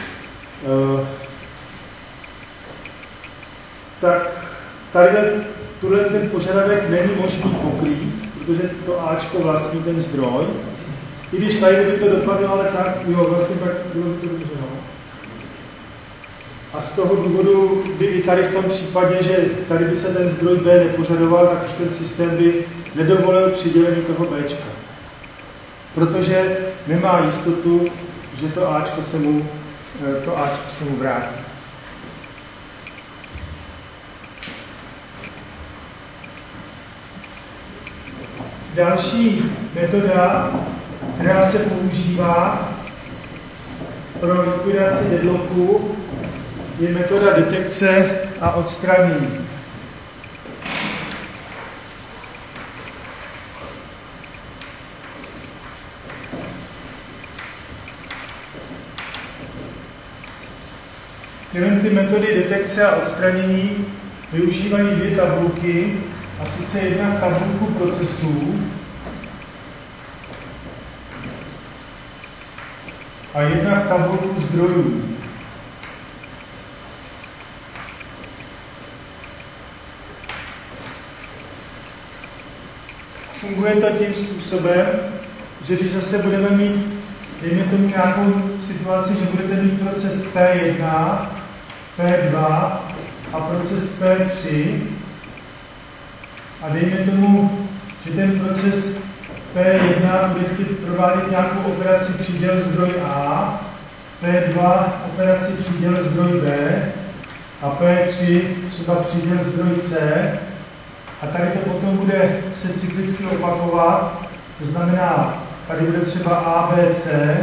tak tady ten požadavek není možný pokrýt, protože to Ačko vlastní ten zdroj. I když tady by to dopadlo, ale tak, jo, vlastně tak bylo by to dobře, no. A z toho důvodu by i tady v tom případě, že tady by se ten zdroj B nepožadoval, tak už ten systém by nedovolil přidělení toho Bčka. Protože nemá jistotu, že to Ačko se mu vrátí. Další metoda, která se používá pro likvidaci deadlocku, je metoda detekce a odstranění. Ty metody detekce a odstranění využívají dvě tabulky, a sice jednak tabulku procesů a jednak tabulku zdrojů. Funguje to tím způsobem, že když zase budeme mít, dejme tomu nějakou situaci, že budete mít proces P1, P2 a proces P3 a dejme tomu, že ten proces P1 bude chtít provádět nějakou operaci příděl zdroj A, P2 operaci příděl zdroj B a P3 třeba příděl zdroj C. A tady to potom bude se cyklicky opakovat, to znamená, tady bude třeba A, B, C,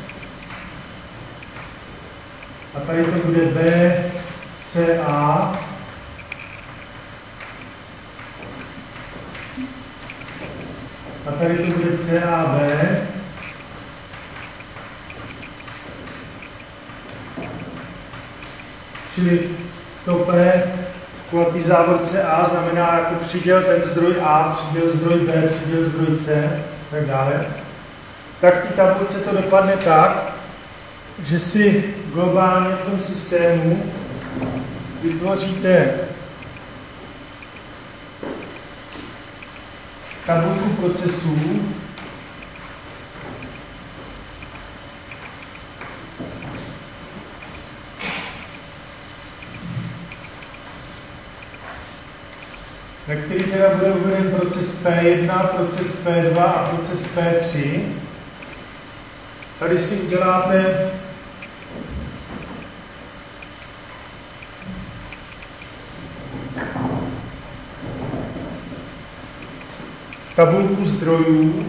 a tady to bude B, C, A, a tady to bude C, A, B, čili to P kulatý závorce A znamená jako příděl ten zdroj A, příděl zdroj B, příděl zdroj C, tak dále. Tak v té tabulce to dopadne tak, že si globálně v tom systému vytvoříte tabulku procesů, ve který teda bude uveden proces P1, proces P2 a proces P3. Tady si uděláte tabulku zdrojů,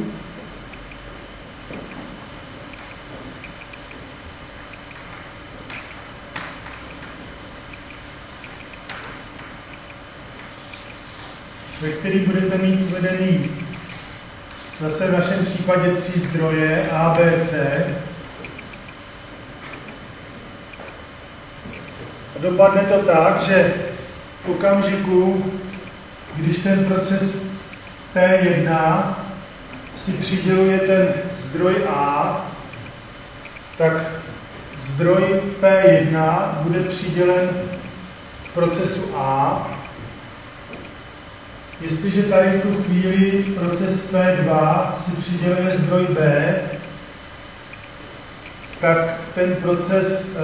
ve který budete mít uvedený zase v našem případě 3 zdroje A, B, C. A dopadne to tak, že v okamžiku, když ten proces P1 si přiděluje ten zdroj A, tak zdroj P1 bude přidělen procesu A. Jestliže tady v tu chvíli proces P2 si přiděluje zdroj B, tak ten proces,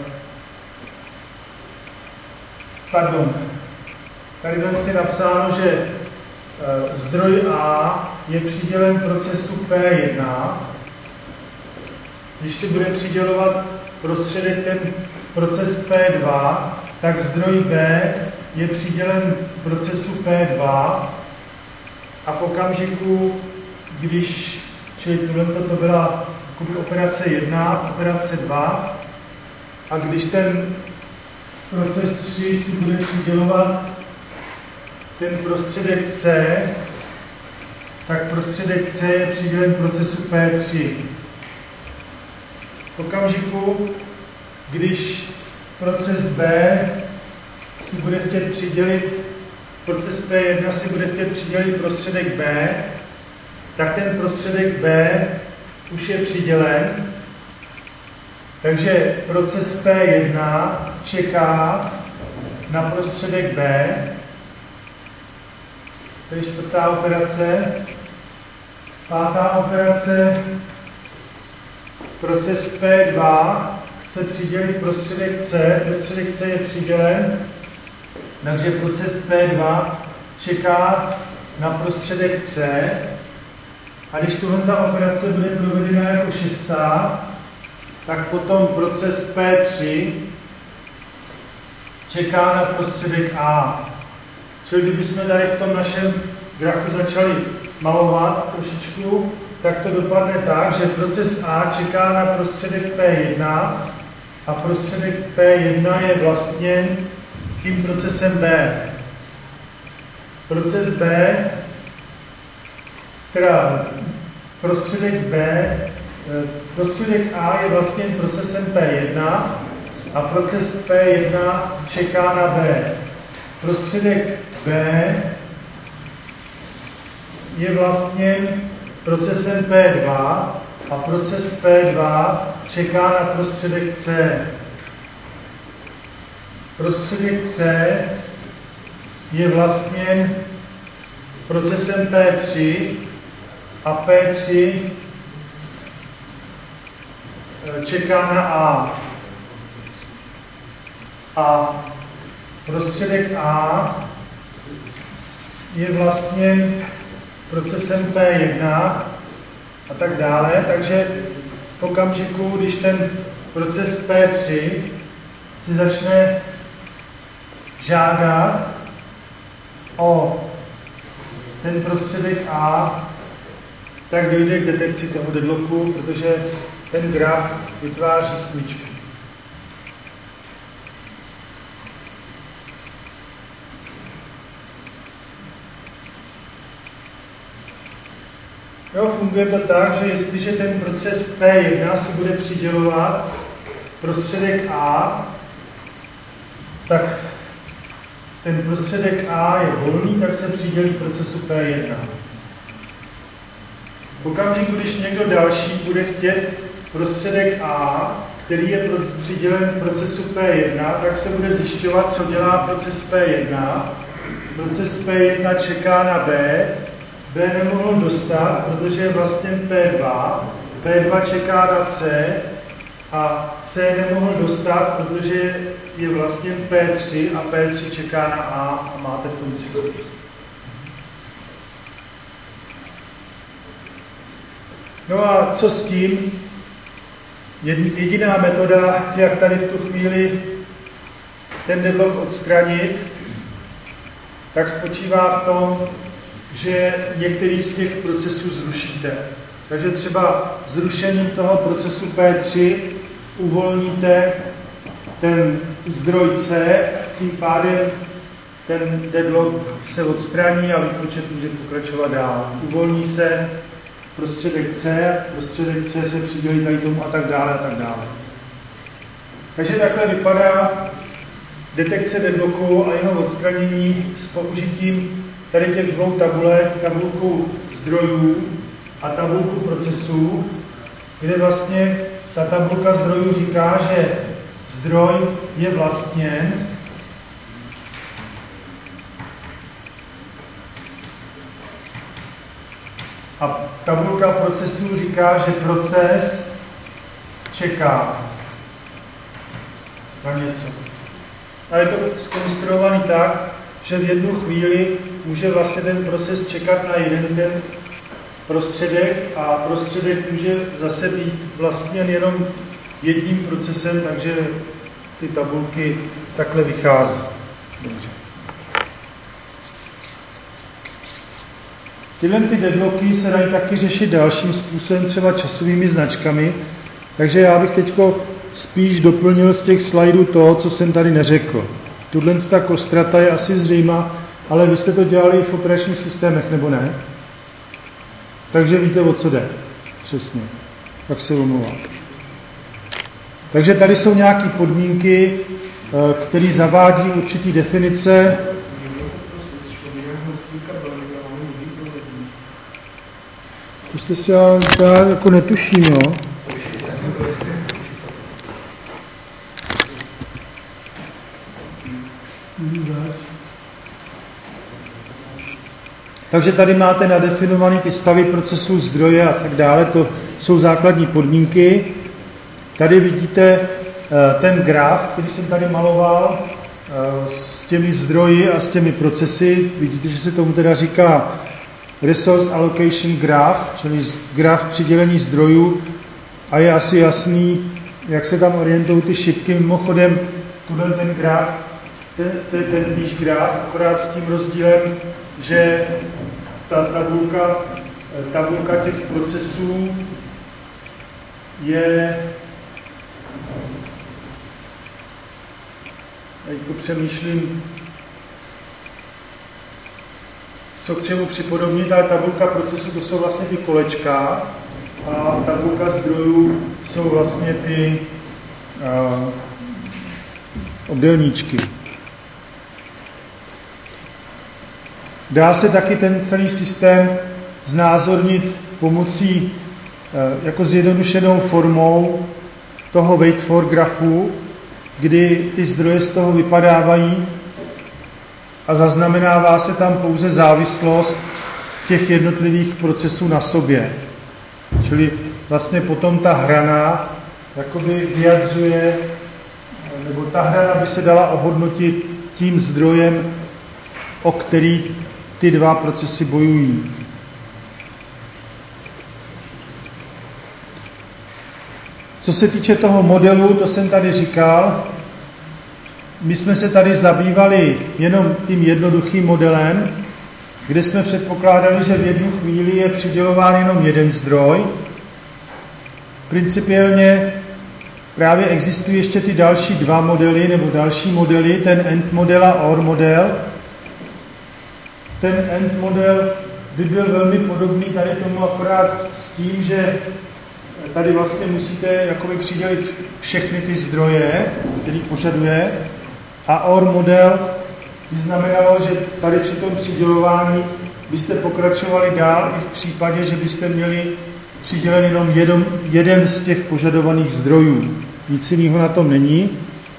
tady je napsáno, že zdroj A je přidělen procesu P1. Když si bude přidělovat prostředek ten proces P2, tak zdroj B je přidělen procesu P2 a v okamžiku, když, čili to byla operace 1, operace 2, a když ten proces 3 si bude přidělovat ten prostředek C, tak prostředek C je přidělen procesu P3. V okamžiku, když proces B si bude chtět přidělit, proces P1 si bude chtět přidělit prostředek B, tak ten prostředek B už je přidělen, takže proces P1 čeká na prostředek B, to je 4. operace. 5. operace, proces P2 chce přidělit prostředek C, prostředek C je přidělen, takže proces P2 čeká na prostředek C, a když tuhle operace bude provedena jako 6., tak potom proces P3 čeká na prostředek A. Čili kdybychom tady v tom našem grafu začali malovat trošičku, tak to dopadne tak, že proces A čeká na prostředek P1 a prostředek P1 je vlastně tím procesem B. Proces B, teda prostředek B, prostředek A je vlastně procesem P1 a proces P1 čeká na B. prostředek B je vlastně procesem P2 a proces P2 čeká na prostředek C. Prostředek C je vlastně procesem P3 a P3 čeká na A. A prostředek A je vlastně procesem P1 a tak dále, takže v okamžiku, když ten proces P3 si začne žádat o ten prostředek A, tak dojde k detekci toho deadlocku, protože ten graf vytváří smyčky. Jo, funguje to tak, že jestliže ten proces P1 si bude přidělovat prostředek A, tak ten prostředek A je volný, tak se přidělí procesu P1. V okamžiku, když někdo další bude chtět prostředek A, který je přidělen procesu P1, tak se bude zjišťovat, co dělá proces P1. Proces P1 čeká na B, B nemohl dostat, protože je vlastně P2, P2 čeká na C a C nemohl dostat, protože je vlastně P3 a P3 čeká na A máte funkci. No a co s tím? Jediná metoda, jak tady v tu chvíli ten deadlock odstranit, tak spočívá v tom, že některý z těch procesů zrušíte. Takže třeba zrušením toho procesu P3 uvolníte ten zdroj C, tím pádem ten deadlock se odstraní a výpočet může pokračovat dál. Uvolní se prostředek C se přidělí tady tomu a tak dále a tak dále. Takže takhle vypadá detekce deadlocku a jeho odstranění s použitím tady těch dvou tabulek, tabulku zdrojů a tabulku procesů, kde vlastně ta tabulka zdrojů říká, že zdroj je vlastněn a tabulka procesů říká, že proces čeká na něco. A je to zkonstruovaný tak, že v jednu chvíli může vlastně ten proces čekat na jeden ten prostředek a prostředek může zase být vlastně jenom jedním procesem, takže ty tabulky takhle vychází. Dobře. Tyhle ty deadlocky se dají taky řešit dalším způsobem, třeba časovými značkami, takže já bych teď spíš doplnil z těch slajdů to, co jsem tady neřekl. Tuhle ta kostrata je asi zřejmá, ale vy jste to dělali i v operačních systémech, nebo ne? Takže víte, o co jde. Přesně. Tak se omlouvám. Takže tady jsou nějaké podmínky, které zavádí určitý definice. To jste si já jako netuším, jo? Takže tady máte nadefinované ty stavy procesů, zdroje a tak dále, to jsou základní podmínky. Tady vidíte ten graf, který jsem tady maloval s těmi zdroji a s těmi procesy. Vidíte, že se tomu teda říká Resource Allocation Graph, čili graf přidělení zdrojů a je asi jasný, jak se tam orientují ty šipky. Mimochodem, tuhle ten graf, to je ten týž graf, akorát s tím rozdílem, že ta tabulka těch procesů je, jako přemýšlím, co k čemu připodobnit, ale tabulka procesů to jsou vlastně ty kolečka a tabulka zdrojů jsou vlastně ty obdélníčky. Dá se taky ten celý systém znázornit pomocí jako zjednodušenou formou toho wait for grafu, kdy ty zdroje z toho vypadávají a zaznamenává se tam pouze závislost těch jednotlivých procesů na sobě. Čili vlastně potom ta hrana jakoby vyjadřuje, nebo ta hrana by se dala ohodnotit tím zdrojem, o který ty dva procesy bojují. Co se týče toho modelu, to jsem tady říkal, my jsme se tady zabývali jenom tím jednoduchým modelem, kde jsme předpokládali, že v jednu chvíli je přidělován jenom jeden zdroj. Principiálně právě existují ještě ty další dva modely, nebo další modely, ten AND model a OR model. Ten AND model by byl velmi podobný tady tomu, akorát s tím, že tady vlastně musíte jakoby přidělit všechny ty zdroje, který požaduje, a OR model by znamenalo, že tady při tom přidělování byste pokračovali dál i v případě, že byste měli přidělen jenom jeden z těch požadovaných zdrojů. Nic jiného na tom není.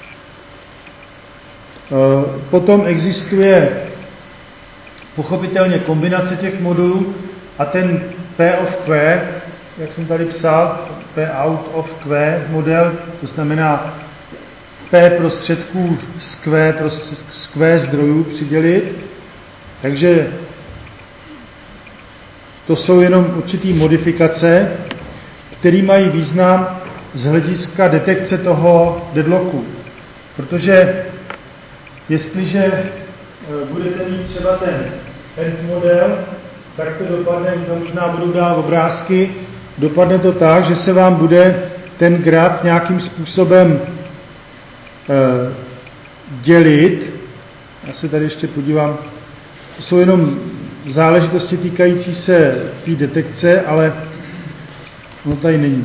Potom existuje pochopitelně kombinace těch modulů a ten P of Q, jak jsem tady psal, P out of Q model, to znamená P prostředků z Q zdrojů přidělit. Takže to jsou jenom určitý modifikace, které mají význam z hlediska detekce toho deadlocku. Protože jestliže budete mít třeba ten AND model, tak to dopadne, možná budu dát obrázky, dopadne to tak, že se vám bude ten graf nějakým způsobem dělit. Já se tady ještě podívám. To jsou jenom záležitosti týkající se té detekce, ale ono tady není.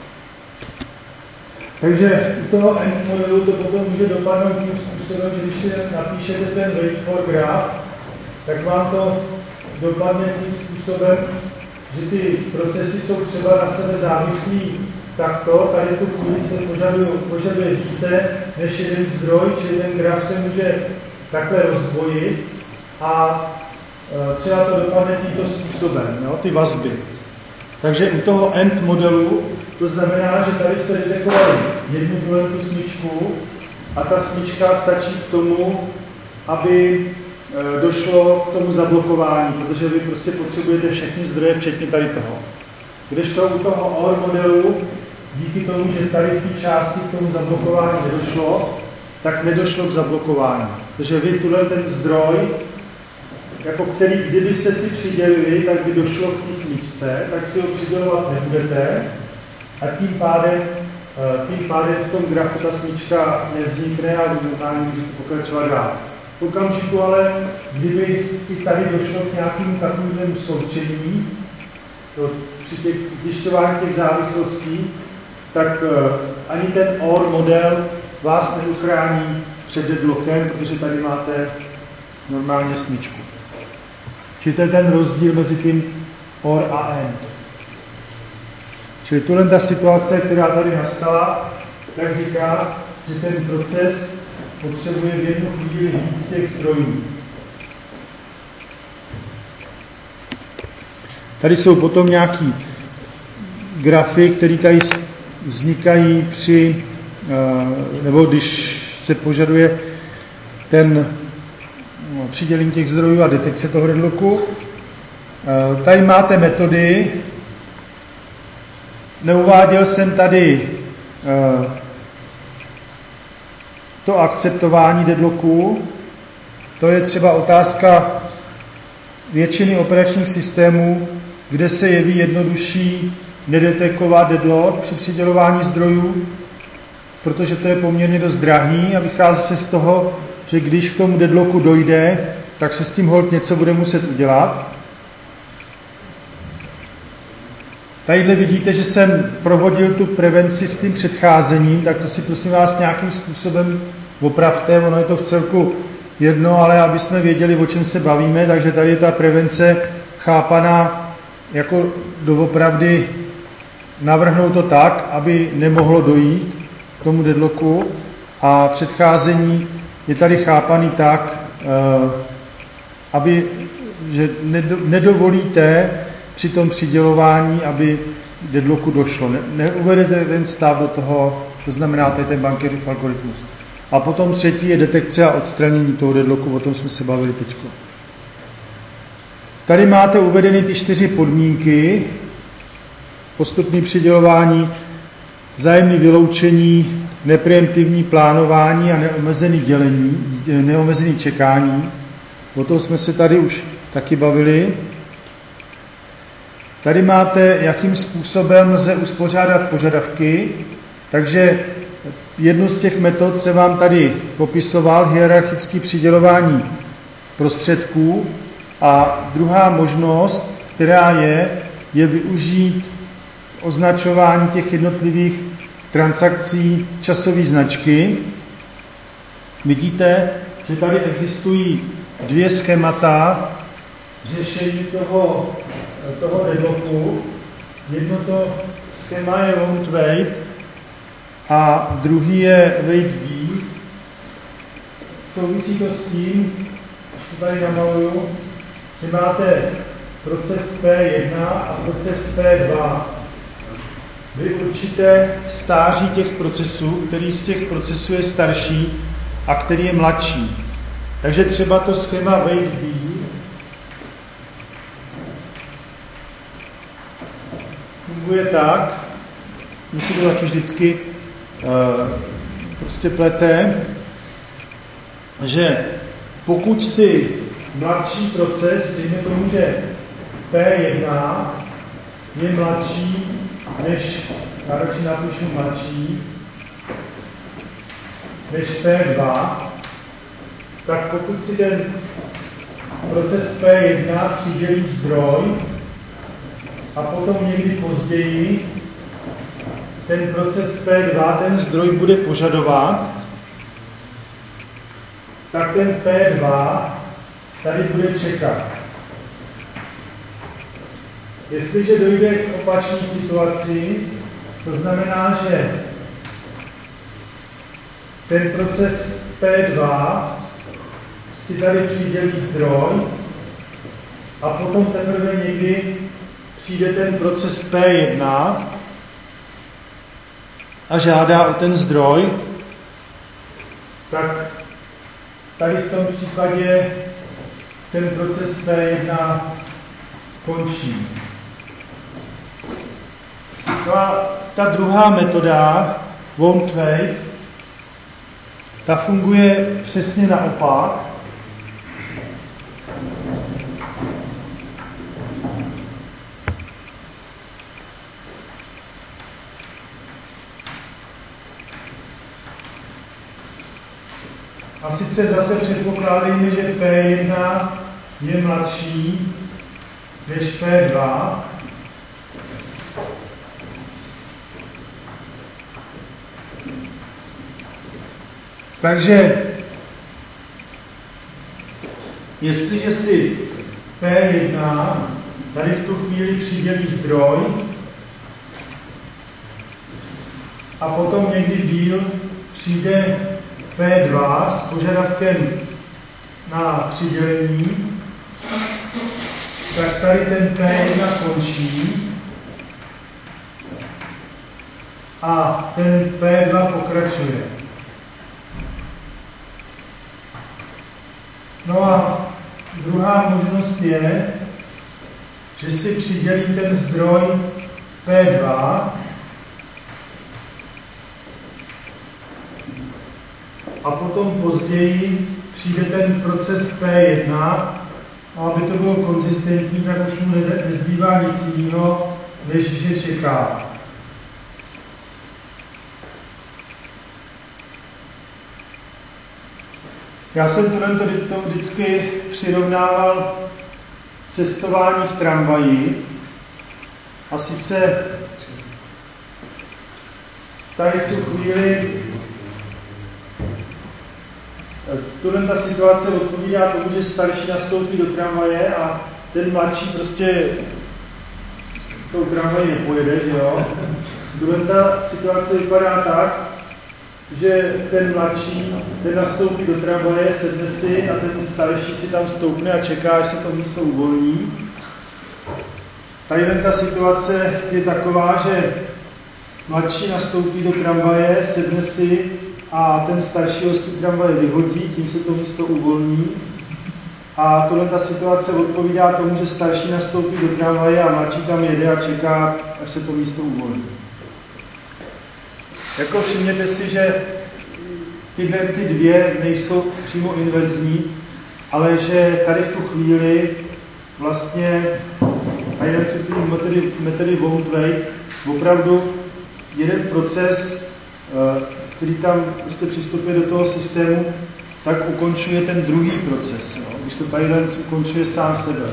Takže u toho AND modelu to potom může dopadnout tím způsobem, že když si napíšete ten wait for graph, tak vám to dopadne tím způsobem, že ty procesy jsou třeba na sebe závislí takto, tady tu chvíli se požaduje více než jeden zdroj, čili ten graf se může takhle rozdvojit a třeba to dopadne tímto způsobem, jo, ty vazby. Takže u toho AND modelu to znamená, že tady jste detekovali jednu tu smyčku a ta smyčka stačí k tomu, aby došlo k tomu zablokování, protože vy prostě potřebujete všechny zdroje, včetně tady toho. Kdežto u toho OR modelu, díky tomu, že tady v té části k tomu zablokování nedošlo, tak nedošlo k zablokování. Takže vy tuhle ten zdroj, jako který, kdybyste si přidělili, tak by došlo k té smyčce, tak si ho přidělovat nebudete a tím pádem v tom grafu ta smyčka nevznikne a momentálně můžete pokračovat dál. V okamžiku ale, kdyby i tady došlo k nějakému takovému sloučení, při těch zjišťování těch závislostí, tak ani ten OR model vás neuchrání před deadlockem, protože tady máte normálně smyčku. Čili to je ten rozdíl mezi tím OR a AND. Čili tohle ta situace, která tady nastala, tak říká, že ten proces potřebuje v jednu chvíli víc těch zdrojů. Tady jsou potom nějaký grafy, které tady vznikají při, nebo když se požaduje ten přidělení těch zdrojů a detekce toho deadlocku. Tady máte metody. Neuváděl jsem tady to akceptování deadlocku. To je třeba otázka většiny operačních systémů, kde se jeví jednodušší nedetekovat deadlock při přidělování zdrojů, protože to je poměrně dost drahý a vychází se z toho, že když k tomu deadlocku dojde, tak se s tím holt něco bude muset udělat. Tadyhle vidíte, že jsem prohodil tu prevenci s tím předcházením, tak to si prosím vás nějakým způsobem opravte, ono je to v celku jedno, ale aby jsme věděli, o čem se bavíme, takže tady je ta prevence chápaná jako doopravdy navrhnout to tak, aby nemohlo dojít k tomu deadlocku, a předcházení je tady chápaný tak, že nedovolíte při tom přidělování, aby deadlocku došlo. Neuvedete ten stav do toho, to znamená, to je ten Bankéřův algoritmus. A potom třetí je detekce a odstranění toho deadlocku, o tom jsme se bavili teď. Tady máte uvedeny ty 4 podmínky: postupné přidělování, vzájemné vyloučení, nepreemptivní plánování a neomezený čekání. O tom jsme se tady už taky bavili. Tady máte, jakým způsobem lze uspořádat požadavky, takže jednu z těch metod se vám tady popisoval, hierarchické přidělování prostředků, a druhá možnost, která je využít označování těch jednotlivých transakcí časové značky. Vidíte, že tady existují 2 schémata řešení toho deadlocku. Jedno to schéma je won't wait a druhý je wait D. Souvisí to s tím, že to tady namaluju, že máte proces P1 a proces P2. Vy určíte stáří těch procesů, který z těch procesů je starší a který je mladší. Takže třeba to schéma wait D funguje tak, my si to taky vždycky prostě plete, že pokud si mladší proces, dejme tomu, že P1 je mladší než, já radši napíšu mladší, než P2, tak pokud si ten proces P1 přidělí zdroj a potom někdy později ten proces P2 ten zdroj bude požadovat, tak ten P2 tady bude čekat. Jestliže dojde k opačné situaci, to znamená, že ten proces P2 si tady přidělí zdroj a potom teprve někdy přijde ten proces P1 a žádá o ten zdroj, tak tady v tom případě ten proces P1 končí. No a ta druhá metoda, won't wait, ta funguje přesně naopak. A sice zase předpokládejme, že P1 je mladší než P2. Takže jestliže si P1 tady v tu chvíli přidělí zdroj a potom někdy díl přijde P2 s požadavkem na přidělení, tak tady ten P1 končí a ten P2 pokračuje. No a druhá možnost je, že si přidělí ten zdroj P2 a potom později přijde ten proces P1 a aby to bylo konzistentní, tak už mu nezbývá nic jiného, než že čeká. Já jsem to vždycky přirovnával cestování v tramvaji. A sice tady v tu chvíli ta situace odpovídá tomu, že starší nastoupí do tramvaje a ten mladší prostě tou tramvají nepojede, že jo? Ta situace vypadá tak, že ten mladší, ten nastoupí do tramvaje, sedne si a ten starší si tam stoupne a čeká, až se to místo uvolní. Tady ta situace je taková, že mladší nastoupí do tramvaje, sedne si a ten starší ho z té tramvaje vyhodí, tím se to místo uvolní. A ta situace odpovídá tomu, že starší nastoupí do tramvaje a mladší tam jede a čeká, až se to místo uvolní. Jako všimněte si, že tyhle ty dvě nejsou přímo inverzní, ale že tady v tu chvíli vlastně tady jsou metody Wound-Wade, opravdu jeden proces, který tam prostě přistupuje do toho systému, tak ukončuje ten druhý proces, jo? Když to tady ukončuje sám sebe.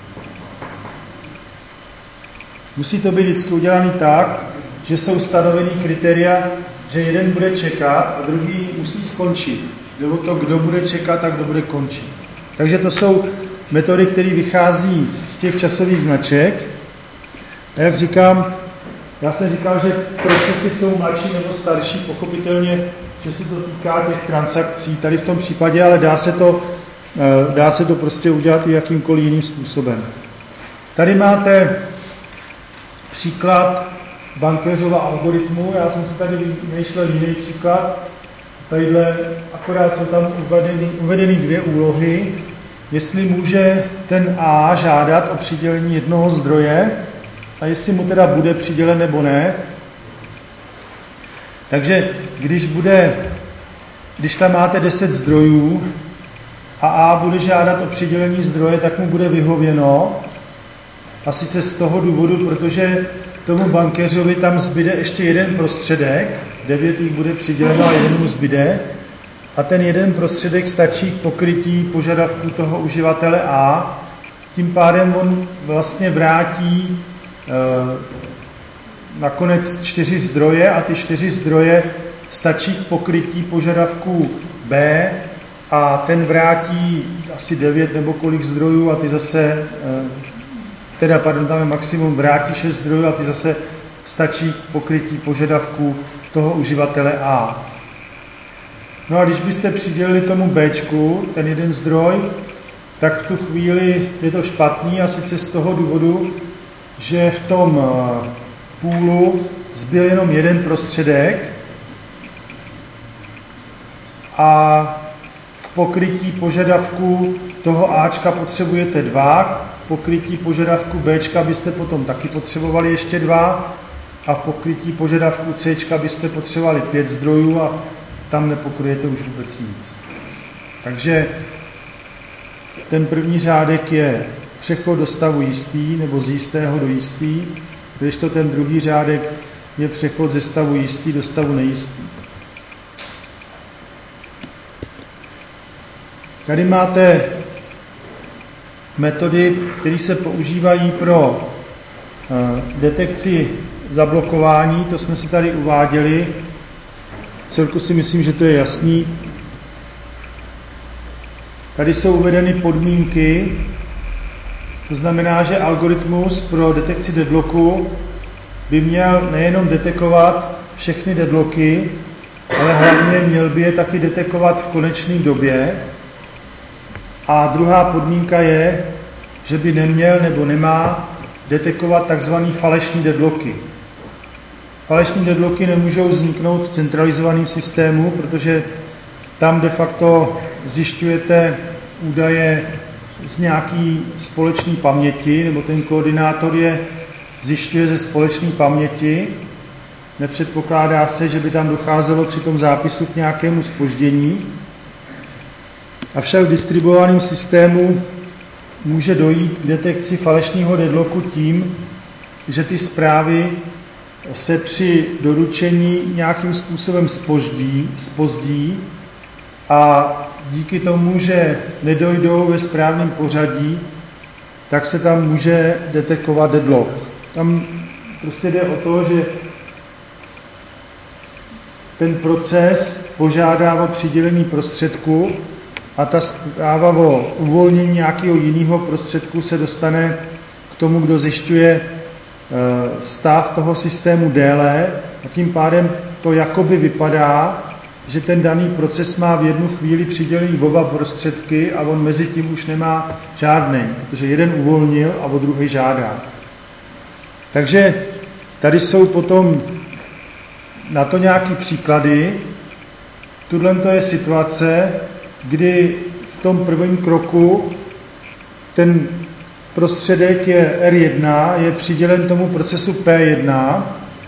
Musí to být vždycky udělaný tak, že jsou stanovený kritéria, že jeden bude čekat a druhý musí skončit. Jde o to, kdo bude čekat a kdo bude končit. Takže to jsou metody, které vychází z těch časových značek. A jak říkám, já jsem říkal, že procesy jsou mladší nebo starší, pochopitelně, že se to týká těch transakcí tady v tom případě, ale dá se to prostě udělat i jakýmkoliv jiným způsobem. Tady máte příklad bankéřova algoritmu, já jsem si tady vymýšlel jiný příklad, tadyhle akorát jsou tam uvedeny dvě úlohy, jestli může ten A žádat o přidělení jednoho zdroje a jestli mu teda bude přidělen nebo ne. Takže když tam máte 10 zdrojů a A bude žádat o přidělení zdroje, tak mu bude vyhověno. A sice z toho důvodu, protože tomu bankéřovi tam zbyde ještě jeden prostředek, 9 jich bude přiděleno a jeden mu zbyde. A ten jeden prostředek stačí k pokrytí požadavků toho uživatele A. Tím pádem on vlastně vrátí nakonec 4 zdroje a ty 4 zdroje stačí k pokrytí požadavků B a ten vrátí asi 9 nebo kolik zdrojů a ty zase, tam je maximum, vrátí 6 zdrojů a ty zase stačí k pokrytí požadavků toho uživatele A. No a když byste přidělili tomu Bčku ten jeden zdroj, tak v tu chvíli je to špatný a sice z toho důvodu, že v tom půlu zbyl jenom jeden prostředek a k pokrytí požadavku toho Ačka potřebujete 2, k pokrytí požadavku Bčka byste potom taky potřebovali ještě 2 a k pokrytí požadavku Cčka byste potřebovali 5 zdrojů a tam nepokryjete už vůbec nic. Takže ten první řádek je přechod do stavu jistý nebo z jistého do jistý, když to ten druhý řádek je přechod ze stavu jistý do stavu nejistý. Tady máte metody, které se používají pro detekci zablokování, to jsme si tady uváděli. Celku si myslím, že to je jasný. Tady jsou uvedeny podmínky, to znamená, že algoritmus pro detekci deadlocku by měl nejenom detekovat všechny deadlocky, ale hlavně měl by je taky detekovat v konečné době. A druhá podmínka je, že by neměl nebo nemá detekovat takzvaný falešný deadlocky. Falešní deadlocky nemůžou vzniknout v centralizovaném systému, protože tam de facto zjišťujete údaje z nějaký společné paměti, nebo ten koordinátor je zjišťuje ze společné paměti. Nepředpokládá se, že by tam docházelo při tom zápisu k nějakému zpoždění. Avšak v distribuovaném systému může dojít k detekci falešného deadlocku tím, že ty zprávy se při doručení nějakým způsobem zpozdí a díky tomu, že nedojdou ve správném pořadí, tak se tam může detekovat deadlock. Tam prostě jde o to, že ten proces požádá o přidělení prostředku a ta zpráva o uvolnění nějakého jiného prostředku se dostane k tomu, kdo zjišťuje stav toho systému déle a tím pádem to jakoby vypadá, že ten daný proces má v jednu chvíli přidělený oba prostředky a on mezi tím už nemá žádný, protože jeden uvolnil a o druhý žádá. Takže tady jsou potom na to nějaký příklady. Tudle to je situace, kdy v tom prvním kroku ten prostředek je R1, je přidělen tomu procesu P1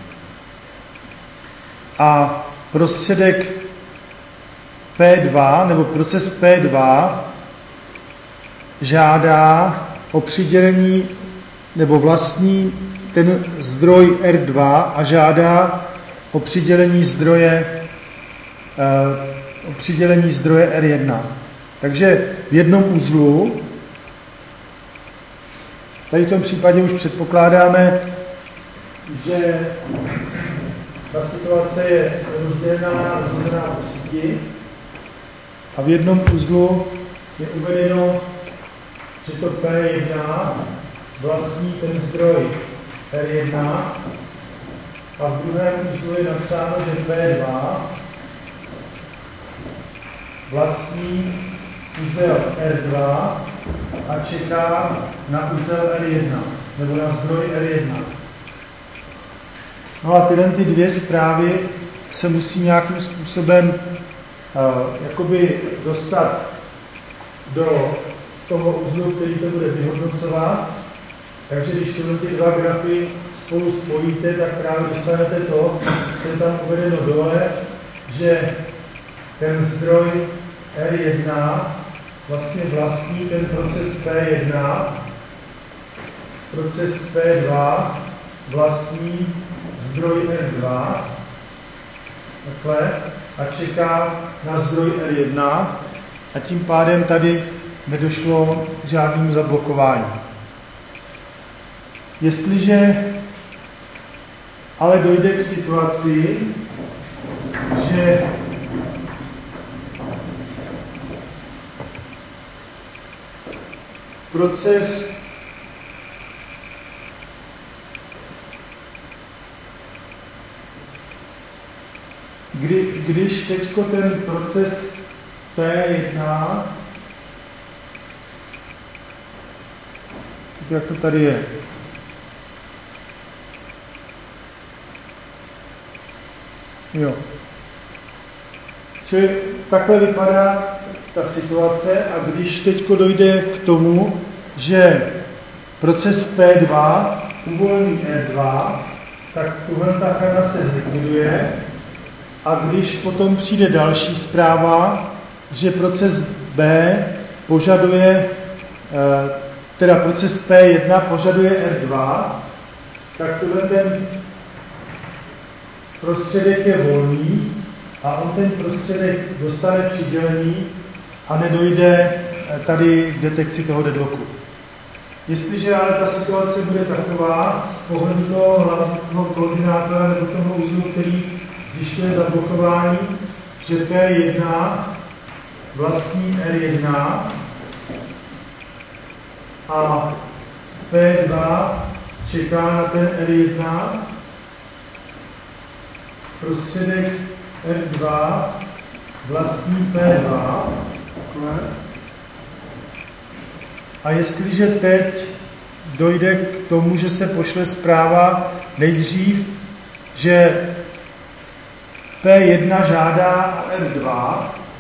a prostředek P2 nebo proces P2 žádá o přidělení nebo vlastní ten zdroj R2 a žádá o přidělení zdroje R1. Takže v jednom uzlu, tady v tom případě už předpokládáme, že ta situace je rozdělená po síti a v jednom uzlu je uvedeno, že to P1 vlastní ten zdroj R1 a v druhém uzlu je napsáno, že P2 vlastní uzel R2 a čeká na uzel R1, nebo na zdroj R1. No a tyhle ty dvě zprávy se musí nějakým způsobem jakoby dostat do toho uzlu, který to bude vyhodnocovat. Takže když tyhle ty dva grafy spolu spojíte, tak právě dostanete to, co je tam uvedeno dole, že ten zdroj R1 vlastně vlastní ten proces P1, proces P2 vlastní zdroj R2, takhle, a čeká na zdroj R1 a tím pádem tady nedošlo k žádnému zablokování. Jestliže ale dojde k situaci, že proces když teďko ten proces P1, jak to tady je, jo. Čili takhle vypadá ta situace a když teďko dojde k tomu, že proces P2 uvolní R2, tak tuhle ta chrana se zlikviduje a když potom přijde další zpráva, že proces B požaduje, teda proces P1 požaduje R2, tak tuhle ten prostředek je volný a on ten prostředek dostane přidělení a nedojde tady k detekci toho deadlocku. Jestliže ale ta situace bude taková z pohledu toho hlavního koordinátora nebo toho uzlu, který zjišťuje zablokování, že P1 vlastní R1 a P2 čeká na ten R1, prostředek R2 vlastní P2. A jestliže teď dojde k tomu, že se pošle zpráva nejdřív, že P1 žádá o R2,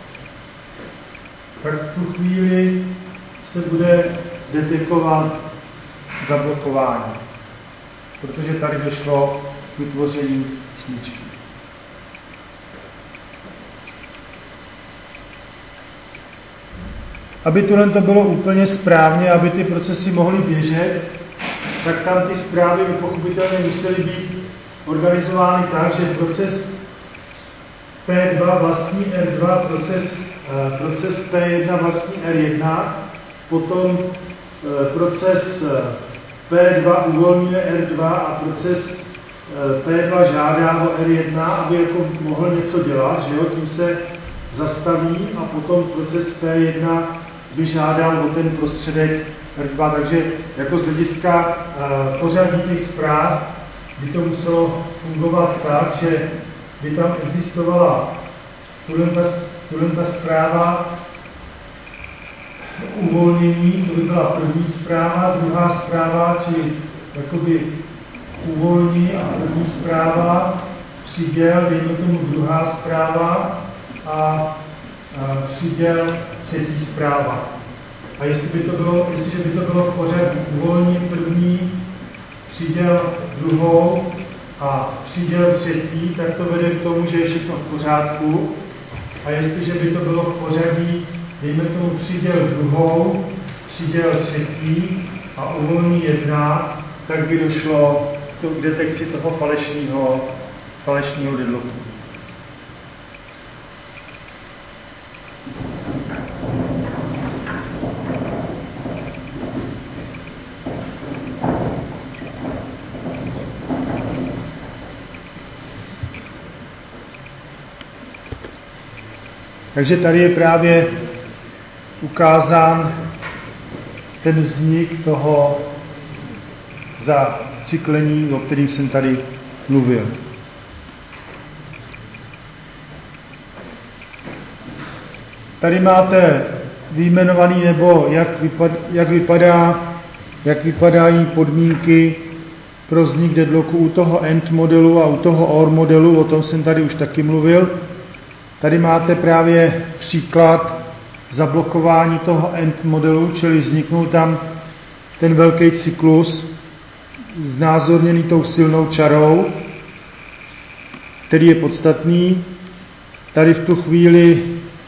tak v tu chvíli se bude detekovat zablokování, protože tady došlo k vytvoření smyčky. Aby tohle to bylo úplně správně, aby ty procesy mohly běžet, tak tam ty zprávy by pochopitelně musely být organizovány tak, že proces P2 vlastní R2, proces P1 vlastní R1, potom proces P2 uvolňuje R2 a proces P2 žádá o R1, aby jako mohl něco dělat, že jo? Tím se zastaví a potom proces P1 by žádal o ten prostředek R2, takže jako z hlediska pořadí těch zpráv by to muselo fungovat tak, že by tam existovala ta zpráva uvolnění, to by byla první zpráva, druhá zpráva, čili jakoby uvolní a první zpráva, přiděl, dejme tomu druhá zpráva a přiděl třetí zpráva. A jestliže by to bylo v pořadí uvolní první, přiděl druhou a přiděl třetí, tak to vede k tomu, že je všechno v pořádku. A jestliže by to bylo v pořadí, dejme tomu přiděl druhou, přiděl třetí a uvolní jedna, tak by došlo k detekci toho falešného deadlocku. Takže tady je právě ukázán ten vznik toho zacyklení, o kterým jsem tady mluvil. Tady máte vyjmenovaný, nebo jak vypadají podmínky pro vznik deadlocku u toho AND modelu a u toho OR modelu, o tom jsem tady už taky mluvil. Tady máte právě příklad zablokování toho AND modelu, čili vzniknul tam ten velký cyklus, znázorněný tou silnou čarou, který je podstatný. Tady v tu chvíli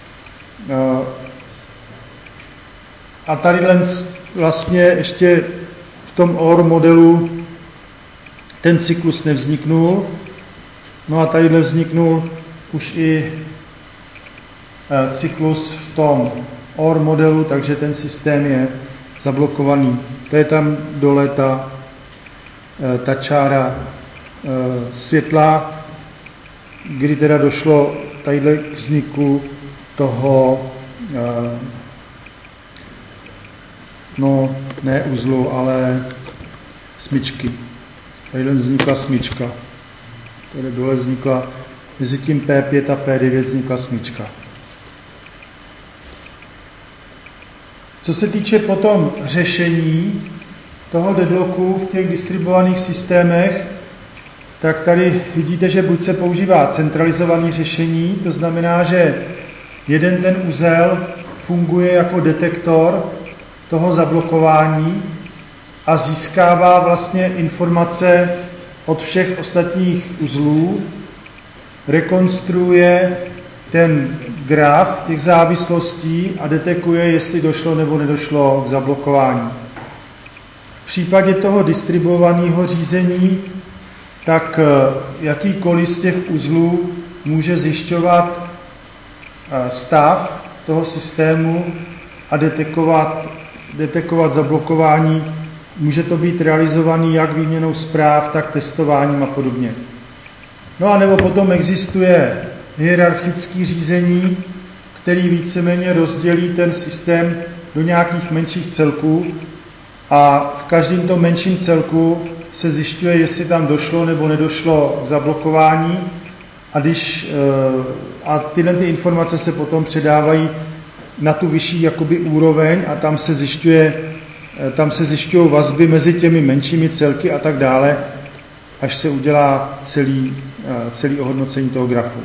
a tady vlastně ještě v tom OR modelu ten cyklus nevzniknul. No a tadyhle vzniknul už i cyklus v tom OR modelu, takže ten systém je zablokovaný. To je tam dole ta čára světla, kdy teda došlo tadyhle k vzniku toho ne uzlu, ale smyčky. Tadyhle vznikla smyčka. Tady dole vznikla, mezi tím P5 a P9 vznikla smyčka. Co se týče potom řešení toho deadlocku v těch distribuovaných systémech, tak tady vidíte, že buď se používá centralizované řešení, to znamená, že jeden ten uzel funguje jako detektor toho zablokování a získává vlastně informace od všech ostatních uzlů, rekonstruuje ten graf těch závislostí a detekuje, jestli došlo nebo nedošlo k zablokování. V případě toho distribuovaného řízení, tak jakýkoliv z těch uzlů může zjišťovat stav toho systému a detekovat zablokování. Může to být realizovaný jak výměnou zpráv, tak testováním a podobně. No a nebo potom existuje hierarchické řízení, který víceméně rozdělí ten systém do nějakých menších celků a v každém tom menším celku se zjišťuje, jestli tam došlo nebo nedošlo k zablokování a tyhle ty informace se potom předávají na tu vyšší jakoby úroveň a tam se zjišťují vazby mezi těmi menšími celky a tak dále, až se udělá celý ohodnocení toho grafu.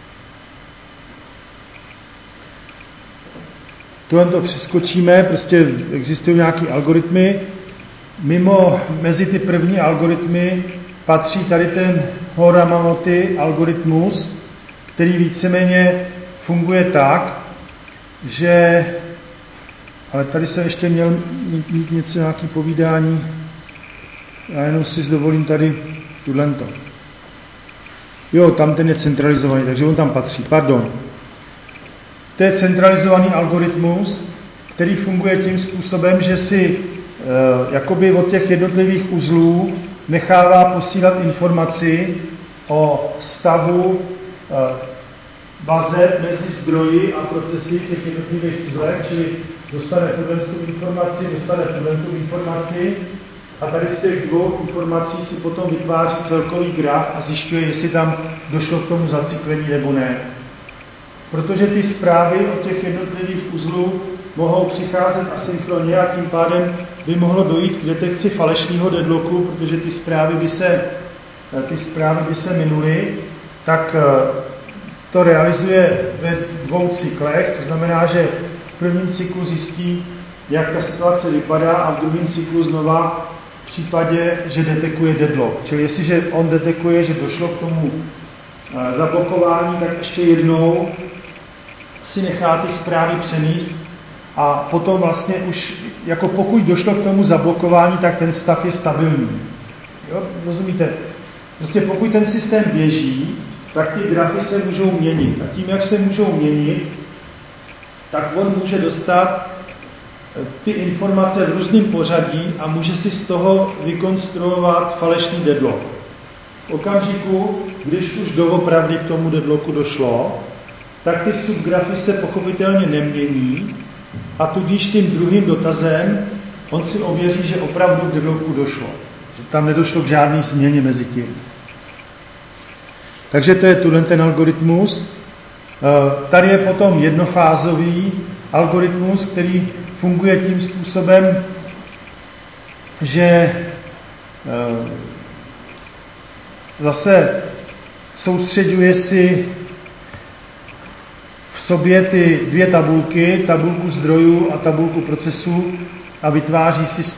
Tohle to přeskočíme, prostě existují nějaké algoritmy. Mezi ty první algoritmy patří tady ten Hora-Mamoty algoritmus, který víceméně funguje tak, že, ale tady jsem ještě měl mít něco, nějaké povídání, já jenom si dovolím tady tudlento. Jo, tam ten je centralizovaný, takže on tam patří, pardon. To je centralizovaný algoritmus, který funguje tím způsobem, že si jakoby od těch jednotlivých uzlů nechává posílat informaci o stavu vazeb mezi zdroji a procesy těch jednotlivých uzlech, čili dostane tu informaci a tady z těch dvou informací si potom vytváří celkový graf a zjišťuje, jestli tam došlo k tomu zacyklení nebo ne. Protože ty zprávy od těch jednotlivých uzlů mohou přicházet asynchronně a tím pádem by mohlo dojít k detekci falešného deadlocku, protože ty zprávy by se minuly, tak to realizuje ve dvou cyklech, to znamená, že v prvním cyklu zjistí, jak ta situace vypadá a v druhém cyklu znova v případě, že detekuje deadlock. Čili jestliže on detekuje, že došlo k tomu zablokování, tak ještě jednou si nechá ty zprávy přenést a potom vlastně už, jako pokud došlo k tomu zablokování, tak ten stav je stabilní. Jo? Rozumíte? Prostě pokud ten systém běží, tak ty grafy se můžou měnit. A tím, jak se můžou měnit, tak on může dostat ty informace v různém pořadí a může si z toho vykonstruovat falešný deadlock. V okamžiku, když už doopravdy k tomu deadlocku došlo, tak ty subgrafy se pochopitelně nemění a tudíž tím druhým dotazem on si ověří, že opravdu k deadlocku došlo. Že tam nedošlo k žádný změně mezi tím. Takže to je ten algoritmus. Tady je potom jednofázový algoritmus, který funguje tím způsobem, že zase soustředuje si v sobě ty dvě tabulky, tabulku zdrojů a tabulku procesů a vytváří si z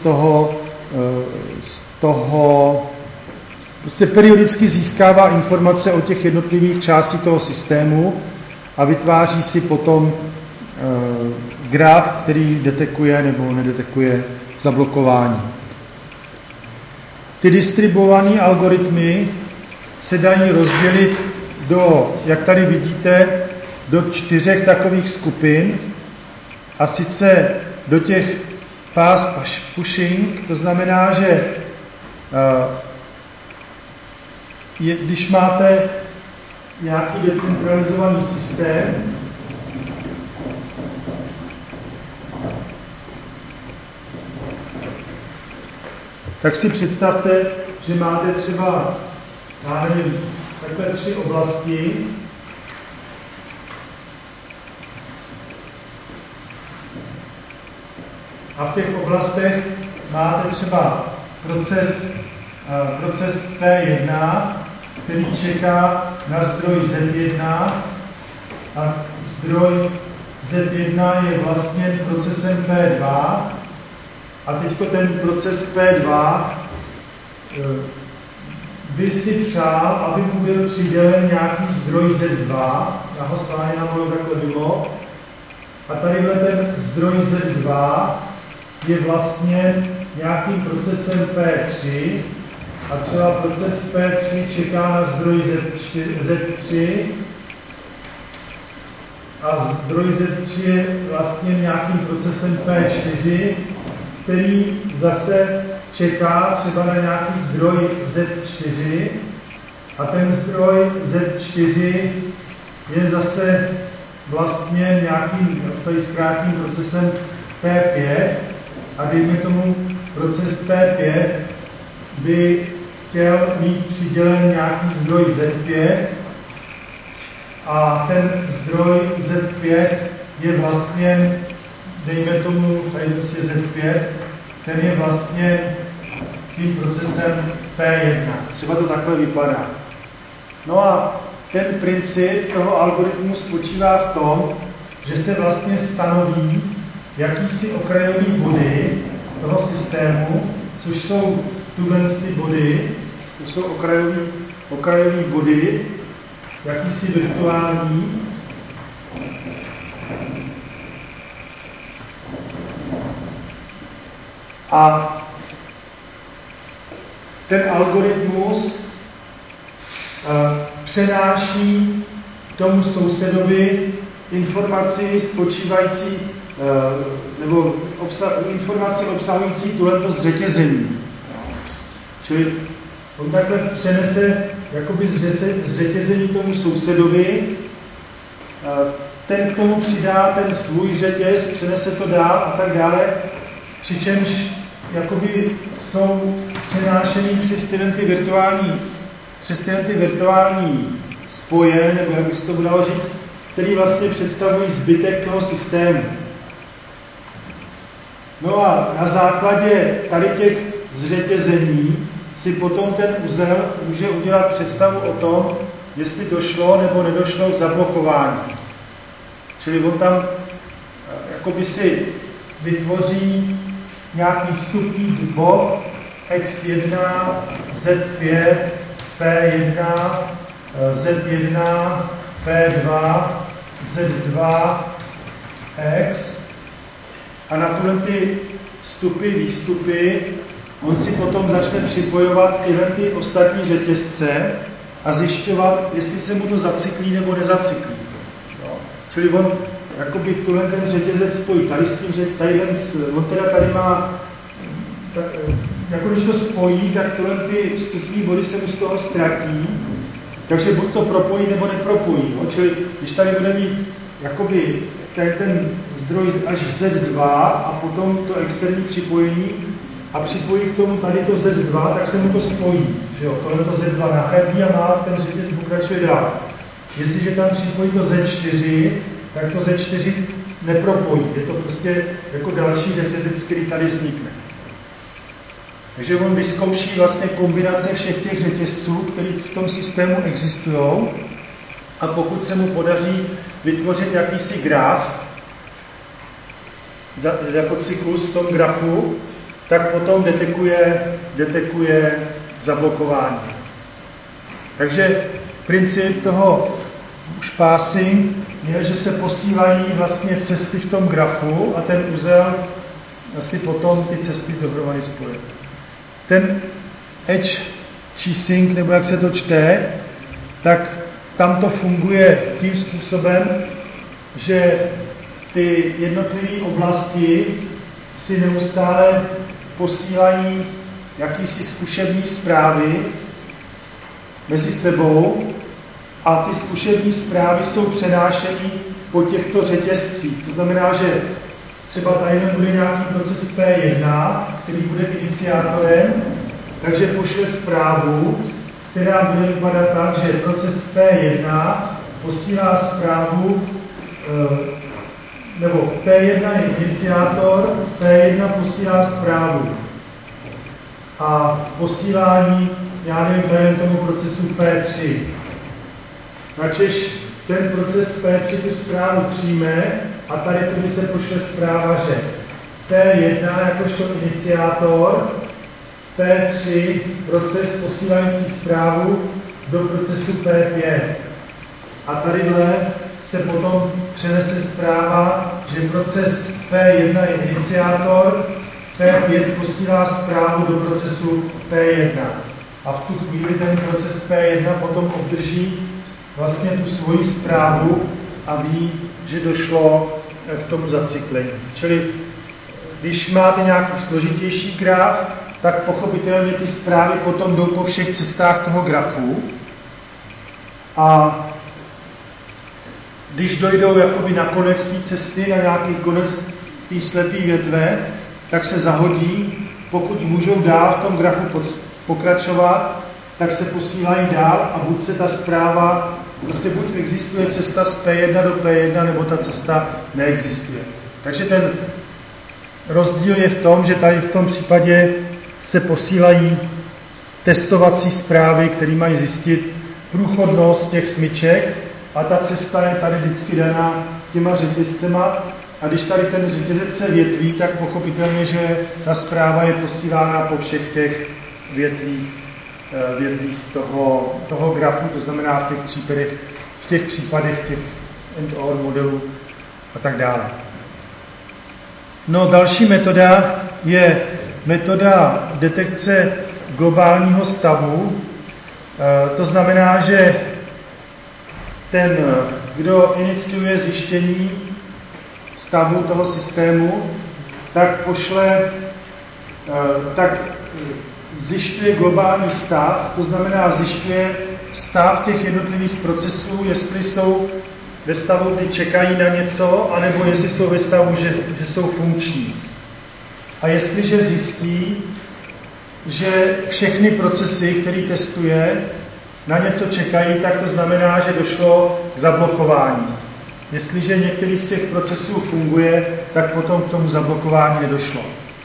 toho prostě periodicky získává informace o těch jednotlivých částí toho systému a vytváří si potom graf, který detekuje nebo nedetekuje zablokování. Ty distribuované algoritmy se dají rozdělit do, jak tady vidíte, do 4 takových skupin, a sice do těch fast pushing, to znamená, že když máte nějaký decentralizovaný systém, tak si představte, že máte třeba, já nevím, takhle 3 oblasti. A v těch oblastech máte třeba proces P1, který čeká na zdroj Z1 a zdroj Z1 je vlastně procesem P2 a teďko ten proces P2 by si přál, aby mu byl přidělen nějaký zdroj Z2, já ho stále namaluji takhle mimo, a tadyhle ten zdroj Z2 je vlastně nějakým procesem P3 a třeba proces P3 čeká na zdroj Z3 a zdroj Z3 je vlastně nějakým procesem P4, který zase čeká třeba na nějaký zdroj Z4 a ten zdroj Z4 je zase vlastně nějakým, tady zkrátím, procesem P5 a dejme tomu proces P5 by chtěl mít přidělen nějaký zdroj Z5 a ten zdroj Z5 je vlastně, dejme tomu, tady je Z5, ten je vlastně tím procesem P1. Třeba to takhle vypadá. No a ten princip toho algoritmu spočívá v tom, že se vlastně stanoví jakýsi okrajový body toho systému, což jsou tyhle body, to jsou okrajový body, jakýsi virtuální. A ten algoritmus přenáší tomu sousedovi informaci spočívající informaci obsahující tuhleto zřetězení. Čili On takhle přenese jakoby zřetězení tomu sousedovi, ten k tomu přidá ten svůj řetěz, přenese to dál a tak dále, přičemž jakoby jsou přenášený přes ty virtuální spoje, nebo jak by se to dalo říct, který vlastně představují zbytek toho systému. No a na základě tady těch zřetězení si potom ten uzel může udělat představu o tom, jestli došlo nebo nedošlo k zablokování. Čili on tam jakoby si vytvoří nějaký vstupní bod x1, z5, p1, z1, p2, z2, x a na tyhle ty vstupy, výstupy on si potom začne připojovat tyhle ty ostatní řetězce a zjišťovat, jestli se mu to zacyklí nebo nezacyklí. No. Čili on jakoby tuhle ten řetězec spojí tady s tím, že on teda tady má, jako když to spojí, tak tyhle ty vstupní body se mu z toho ztratí, takže buď to propojí nebo nepropojí. No. Čili když tady bude mít jakoby ten zdroj až Z2 a potom to externí připojení a připojí k tomu tady to Z2, tak se mu to spojí. Že jo? Tohle to Z2 nahradí a má ten řetěz pokračuje dál. Jestliže tam připojí to Z4, tak to Z4 nepropojí. Je to prostě jako další řetězec, který tady vznikne. Takže on vyzkouší vlastně kombinace všech těch řetězců, které v tom systému existují, a pokud se mu podaří vytvořit jakýsi graf, jako cyklus v tom grafu, tak potom detekuje zablokování. Takže princip toho parsing je, že se posílají vlastně cesty v tom grafu a ten uzel asi potom ty cesty dohromady spojí. Ten edge cheesing, nebo jak se to čte, tak tam to funguje tím způsobem, že ty jednotlivé oblasti si neustále posílají jakýsi zkušební zprávy mezi sebou a ty zkušební zprávy jsou přenášeny po těchto řetězcích. To znamená, že třeba tady bude nějaký proces P1, který bude iniciátorem, takže pošle zprávu, která bude vypadat tak, že proces P1 posílá zprávu, nebo P1 je iniciátor, P1 posílá zprávu. A posílání, já nevím, tady tomu procesu P3. Načež ten proces P3 tu zprávu přijme a tady tudy se pošle zpráva, že P1 jakožto iniciátor, P3 proces posílající zprávu do procesu P5. A tadyhle se potom přenese zpráva, že proces P1 je iniciátor, P5 posílá zprávu do procesu P1. A v tu chvíli ten proces P1 potom obdrží vlastně tu svoji zprávu a ví, že došlo k tomu zacyklení. Čili když máte nějaký složitější graf, tak pochopitelně ty zprávy potom jdou po všech cestách toho grafu. A když dojdou jakoby na konec té cesty, na nějaký konec té slepé větve, tak se zahodí, pokud můžou dál v tom grafu pokračovat, tak se posílají dál a buď se ta zpráva, prostě buď existuje cesta z P1 do P1, nebo ta cesta neexistuje. Takže ten rozdíl je v tom, že tady v tom případě se posílají testovací zprávy, které mají zjistit průchodnost těch smyček a ta cesta je tady vždycky daná těma řetězcema a když tady ten řetězec se větví, tak pochopitelně, že ta zpráva je posílána po všech těch větvích toho grafu, to znamená v těch případech těch and/or modelů a tak dále. No, další metoda je metoda detekce globálního stavu. To znamená, že ten, kdo iniciuje zjištění stavu toho systému, tak zjišťuje globální stav, to znamená zjišťuje stav těch jednotlivých procesů, jestli jsou ve stavu, kdy čekají na něco, anebo jestli jsou ve stavu, že jsou funkční. A jestliže zjistí, že všechny procesy, které testuje, na něco čekají, tak to znamená, že došlo k zablokování. Jestliže některý z těch procesů funguje, tak potom k tomu zablokování nedošlo.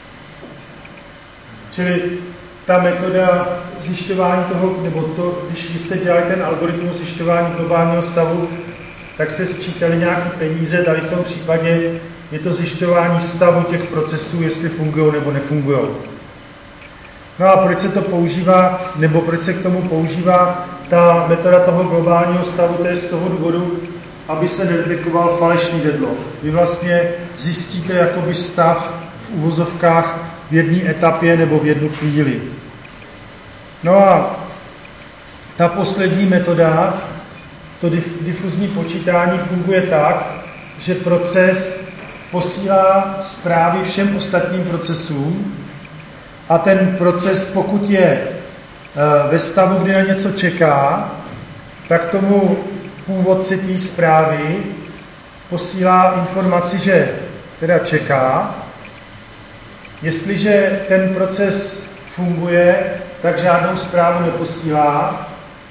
Čili ta metoda zjišťování toho, nebo to, když jste dělali ten algoritmus zjišťování globálního stavu, tak se sčítali nějaké peníze, tady v tom případě je to zjišťování stavu těch procesů, jestli fungují nebo nefungují. No a proč se to používá, nebo proč se k tomu používá ta metoda toho globálního stavu, to je z toho důvodu, aby se nedetekoval falešný deadlock. Vy vlastně zjistíte jakoby stav v uvozovkách v jedné etapě nebo v jednu chvíli. No a ta poslední metoda, to difuzní počítání, funguje tak, že proces posílá zprávy všem ostatním procesům a ten proces, pokud je ve stavu, kdy na něco čeká, tak tomu původci té zprávy posílá informaci, že teda čeká. Jestliže ten proces funguje, tak žádnou zprávu neposílá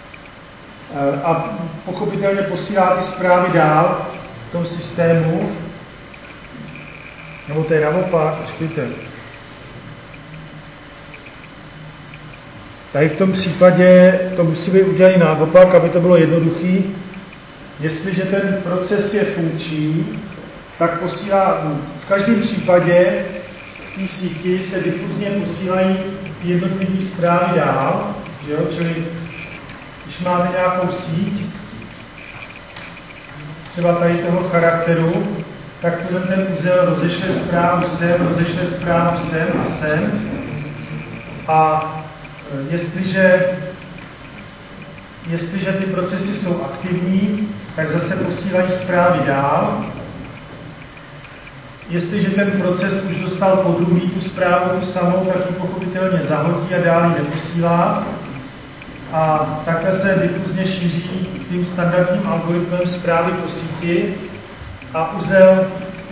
a pochopitelně posílá ty zprávy dál v tom systému. Nebo to je naopak, počkejte. Tady v tom případě to musí být udělané naopak, aby to bylo jednoduché. Jestliže ten proces je funkční, tak posílá, v každém případě v té síti se difuzně posílají jednotlivé zprávy dál, že jo? Čili když máte nějakou síť, třeba tady toho charakteru, tak ten uzel rozešle zprávu sem, rozešle zprávu sem a sem. A jestliže ty procesy jsou aktivní, tak zase posílají zprávy dál. Jestliže ten proces už dostal podruhý tu zprávu, tu samou, tak ji pochopitelně zahodí a dál ji neposílá. A takhle se difuzně šíří tím standardním algoritmem zprávy po síti a uzel,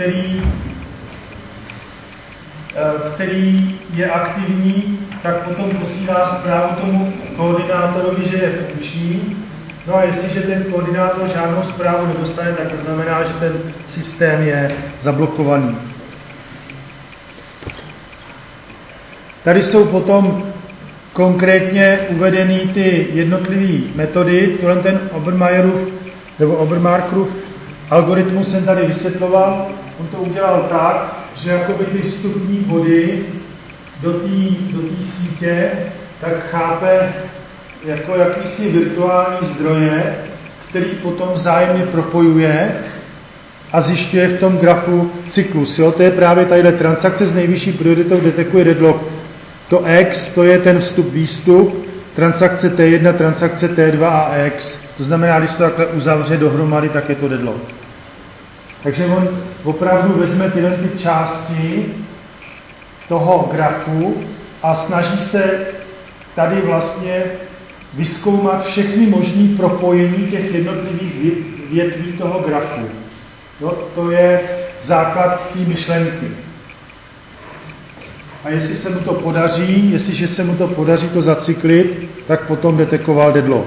který je aktivní, tak potom posílá zprávu tomu koordinátorovi, že je funkční. No a jestliže ten koordinátor žádnou zprávu nedostane, tak to znamená, že ten systém je zablokovaný. Tady jsou potom konkrétně uvedeny ty jednotlivé metody. Ten Obermayerův nebo Obermarkerův algoritmus jsem tady vysvětloval. On to udělal tak, že jakoby ty vstupní body do té sítě tak chápe jako jakýsi virtuální zdroje, který potom vzájemně propojuje a zjišťuje v tom grafu cyklus. Jo? To je právě tadyhle transakce s nejvyšší prioritou detekuje deadlock. To X, to je ten vstup-výstup, transakce T1, transakce T2 a X. To znamená, když se to takhle uzavře dohromady, tak je to deadlock. Takže on opravdu vezme tyhle ty části toho grafu a snaží se tady vlastně vyzkoumat všechny možné propojení těch jednotlivých větví toho grafu. Jo, to je základ té myšlenky. A jestliže se mu to podaří to zacyklit, tak potom detekoval deadlock.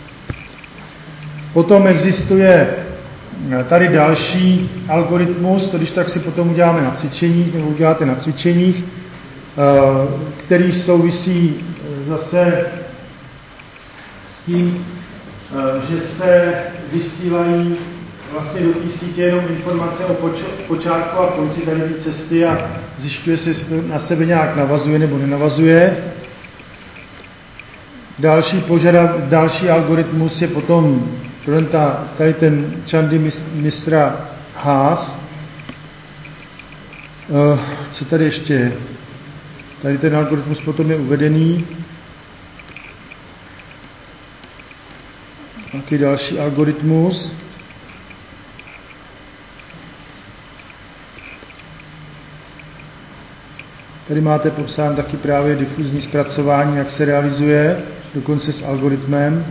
Potom existuje tady další algoritmus, to když tak si potom uděláme na cvičeních, nebo uděláte na cvičeních, který souvisí zase s tím, že se vysílají vlastně do té sítě jenom informace o počátku a konci tady té cesty a zjišťuje se, jestli to na sebe nějak navazuje nebo nenavazuje. Další algoritmus je potom tady ten Chandy Misra Haas. Co tady ještě je? Tady ten algoritmus potom je uvedený. Jaký další algoritmus? Tady máte popsán taky právě difuzní zpracování, jak se realizuje, dokonce s algoritmem.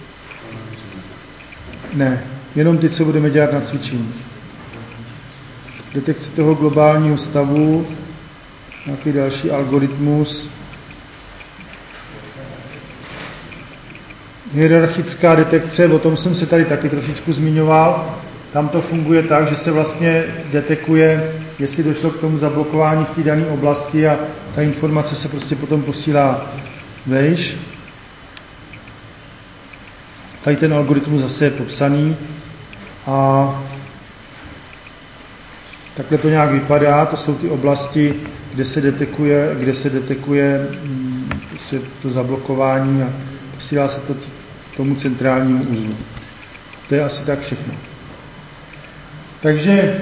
Ne, jenom ty, co budeme dělat na cvičení. Detekce toho globálního stavu, nějaký další algoritmus. Hierarchická detekce, o tom jsem se tady taky trošičku zmiňoval. Tam to funguje tak, že se vlastně detekuje, jestli došlo k tomu zablokování v té dané oblasti a ta informace se prostě potom posílá vejš. Tady ten algoritmus zase je popsaný a takhle to nějak vypadá. To jsou ty oblasti, kde se detekuje prostě to zablokování a posílá se to tomu centrálnímu uzlu. To je asi tak všechno. Takže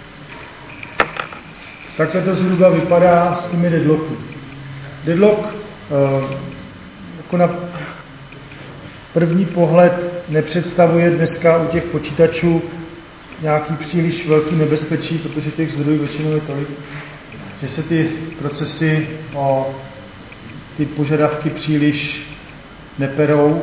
takhle to zhruba vypadá s těmi deadlocky. Deadlock jako na první pohled nepředstavuje dneska u těch počítačů nějaký příliš velký nebezpečí, protože těch zdrojů většinou je tolik, že se ty procesy o ty požadavky příliš neperou.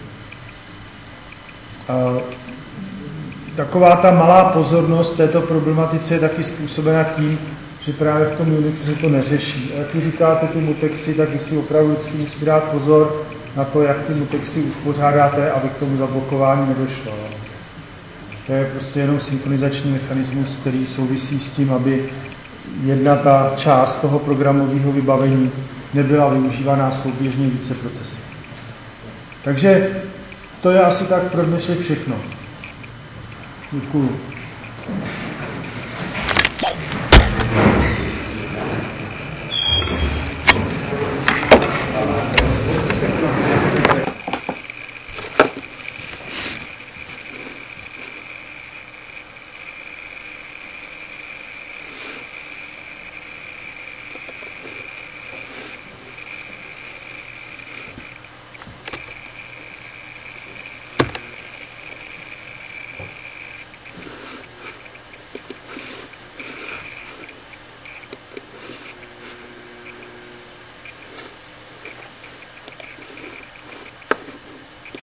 Taková ta malá pozornost této problematice je taky způsobena tím, že právě v tom Unixu se to neřeší. A jak říkáte ty mutexy, tak vy si opravdu vždycky musíte dát pozor na to, jak ty mutexy uspořádáte, aby k tomu zablokování nedošlo. To je prostě jenom synchronizační mechanismus, který souvisí s tím, aby jedna ta část toho programového vybavení nebyla využívaná souběžně více procesy. Takže to je asi tak pro dnešek všechno. Děkuju.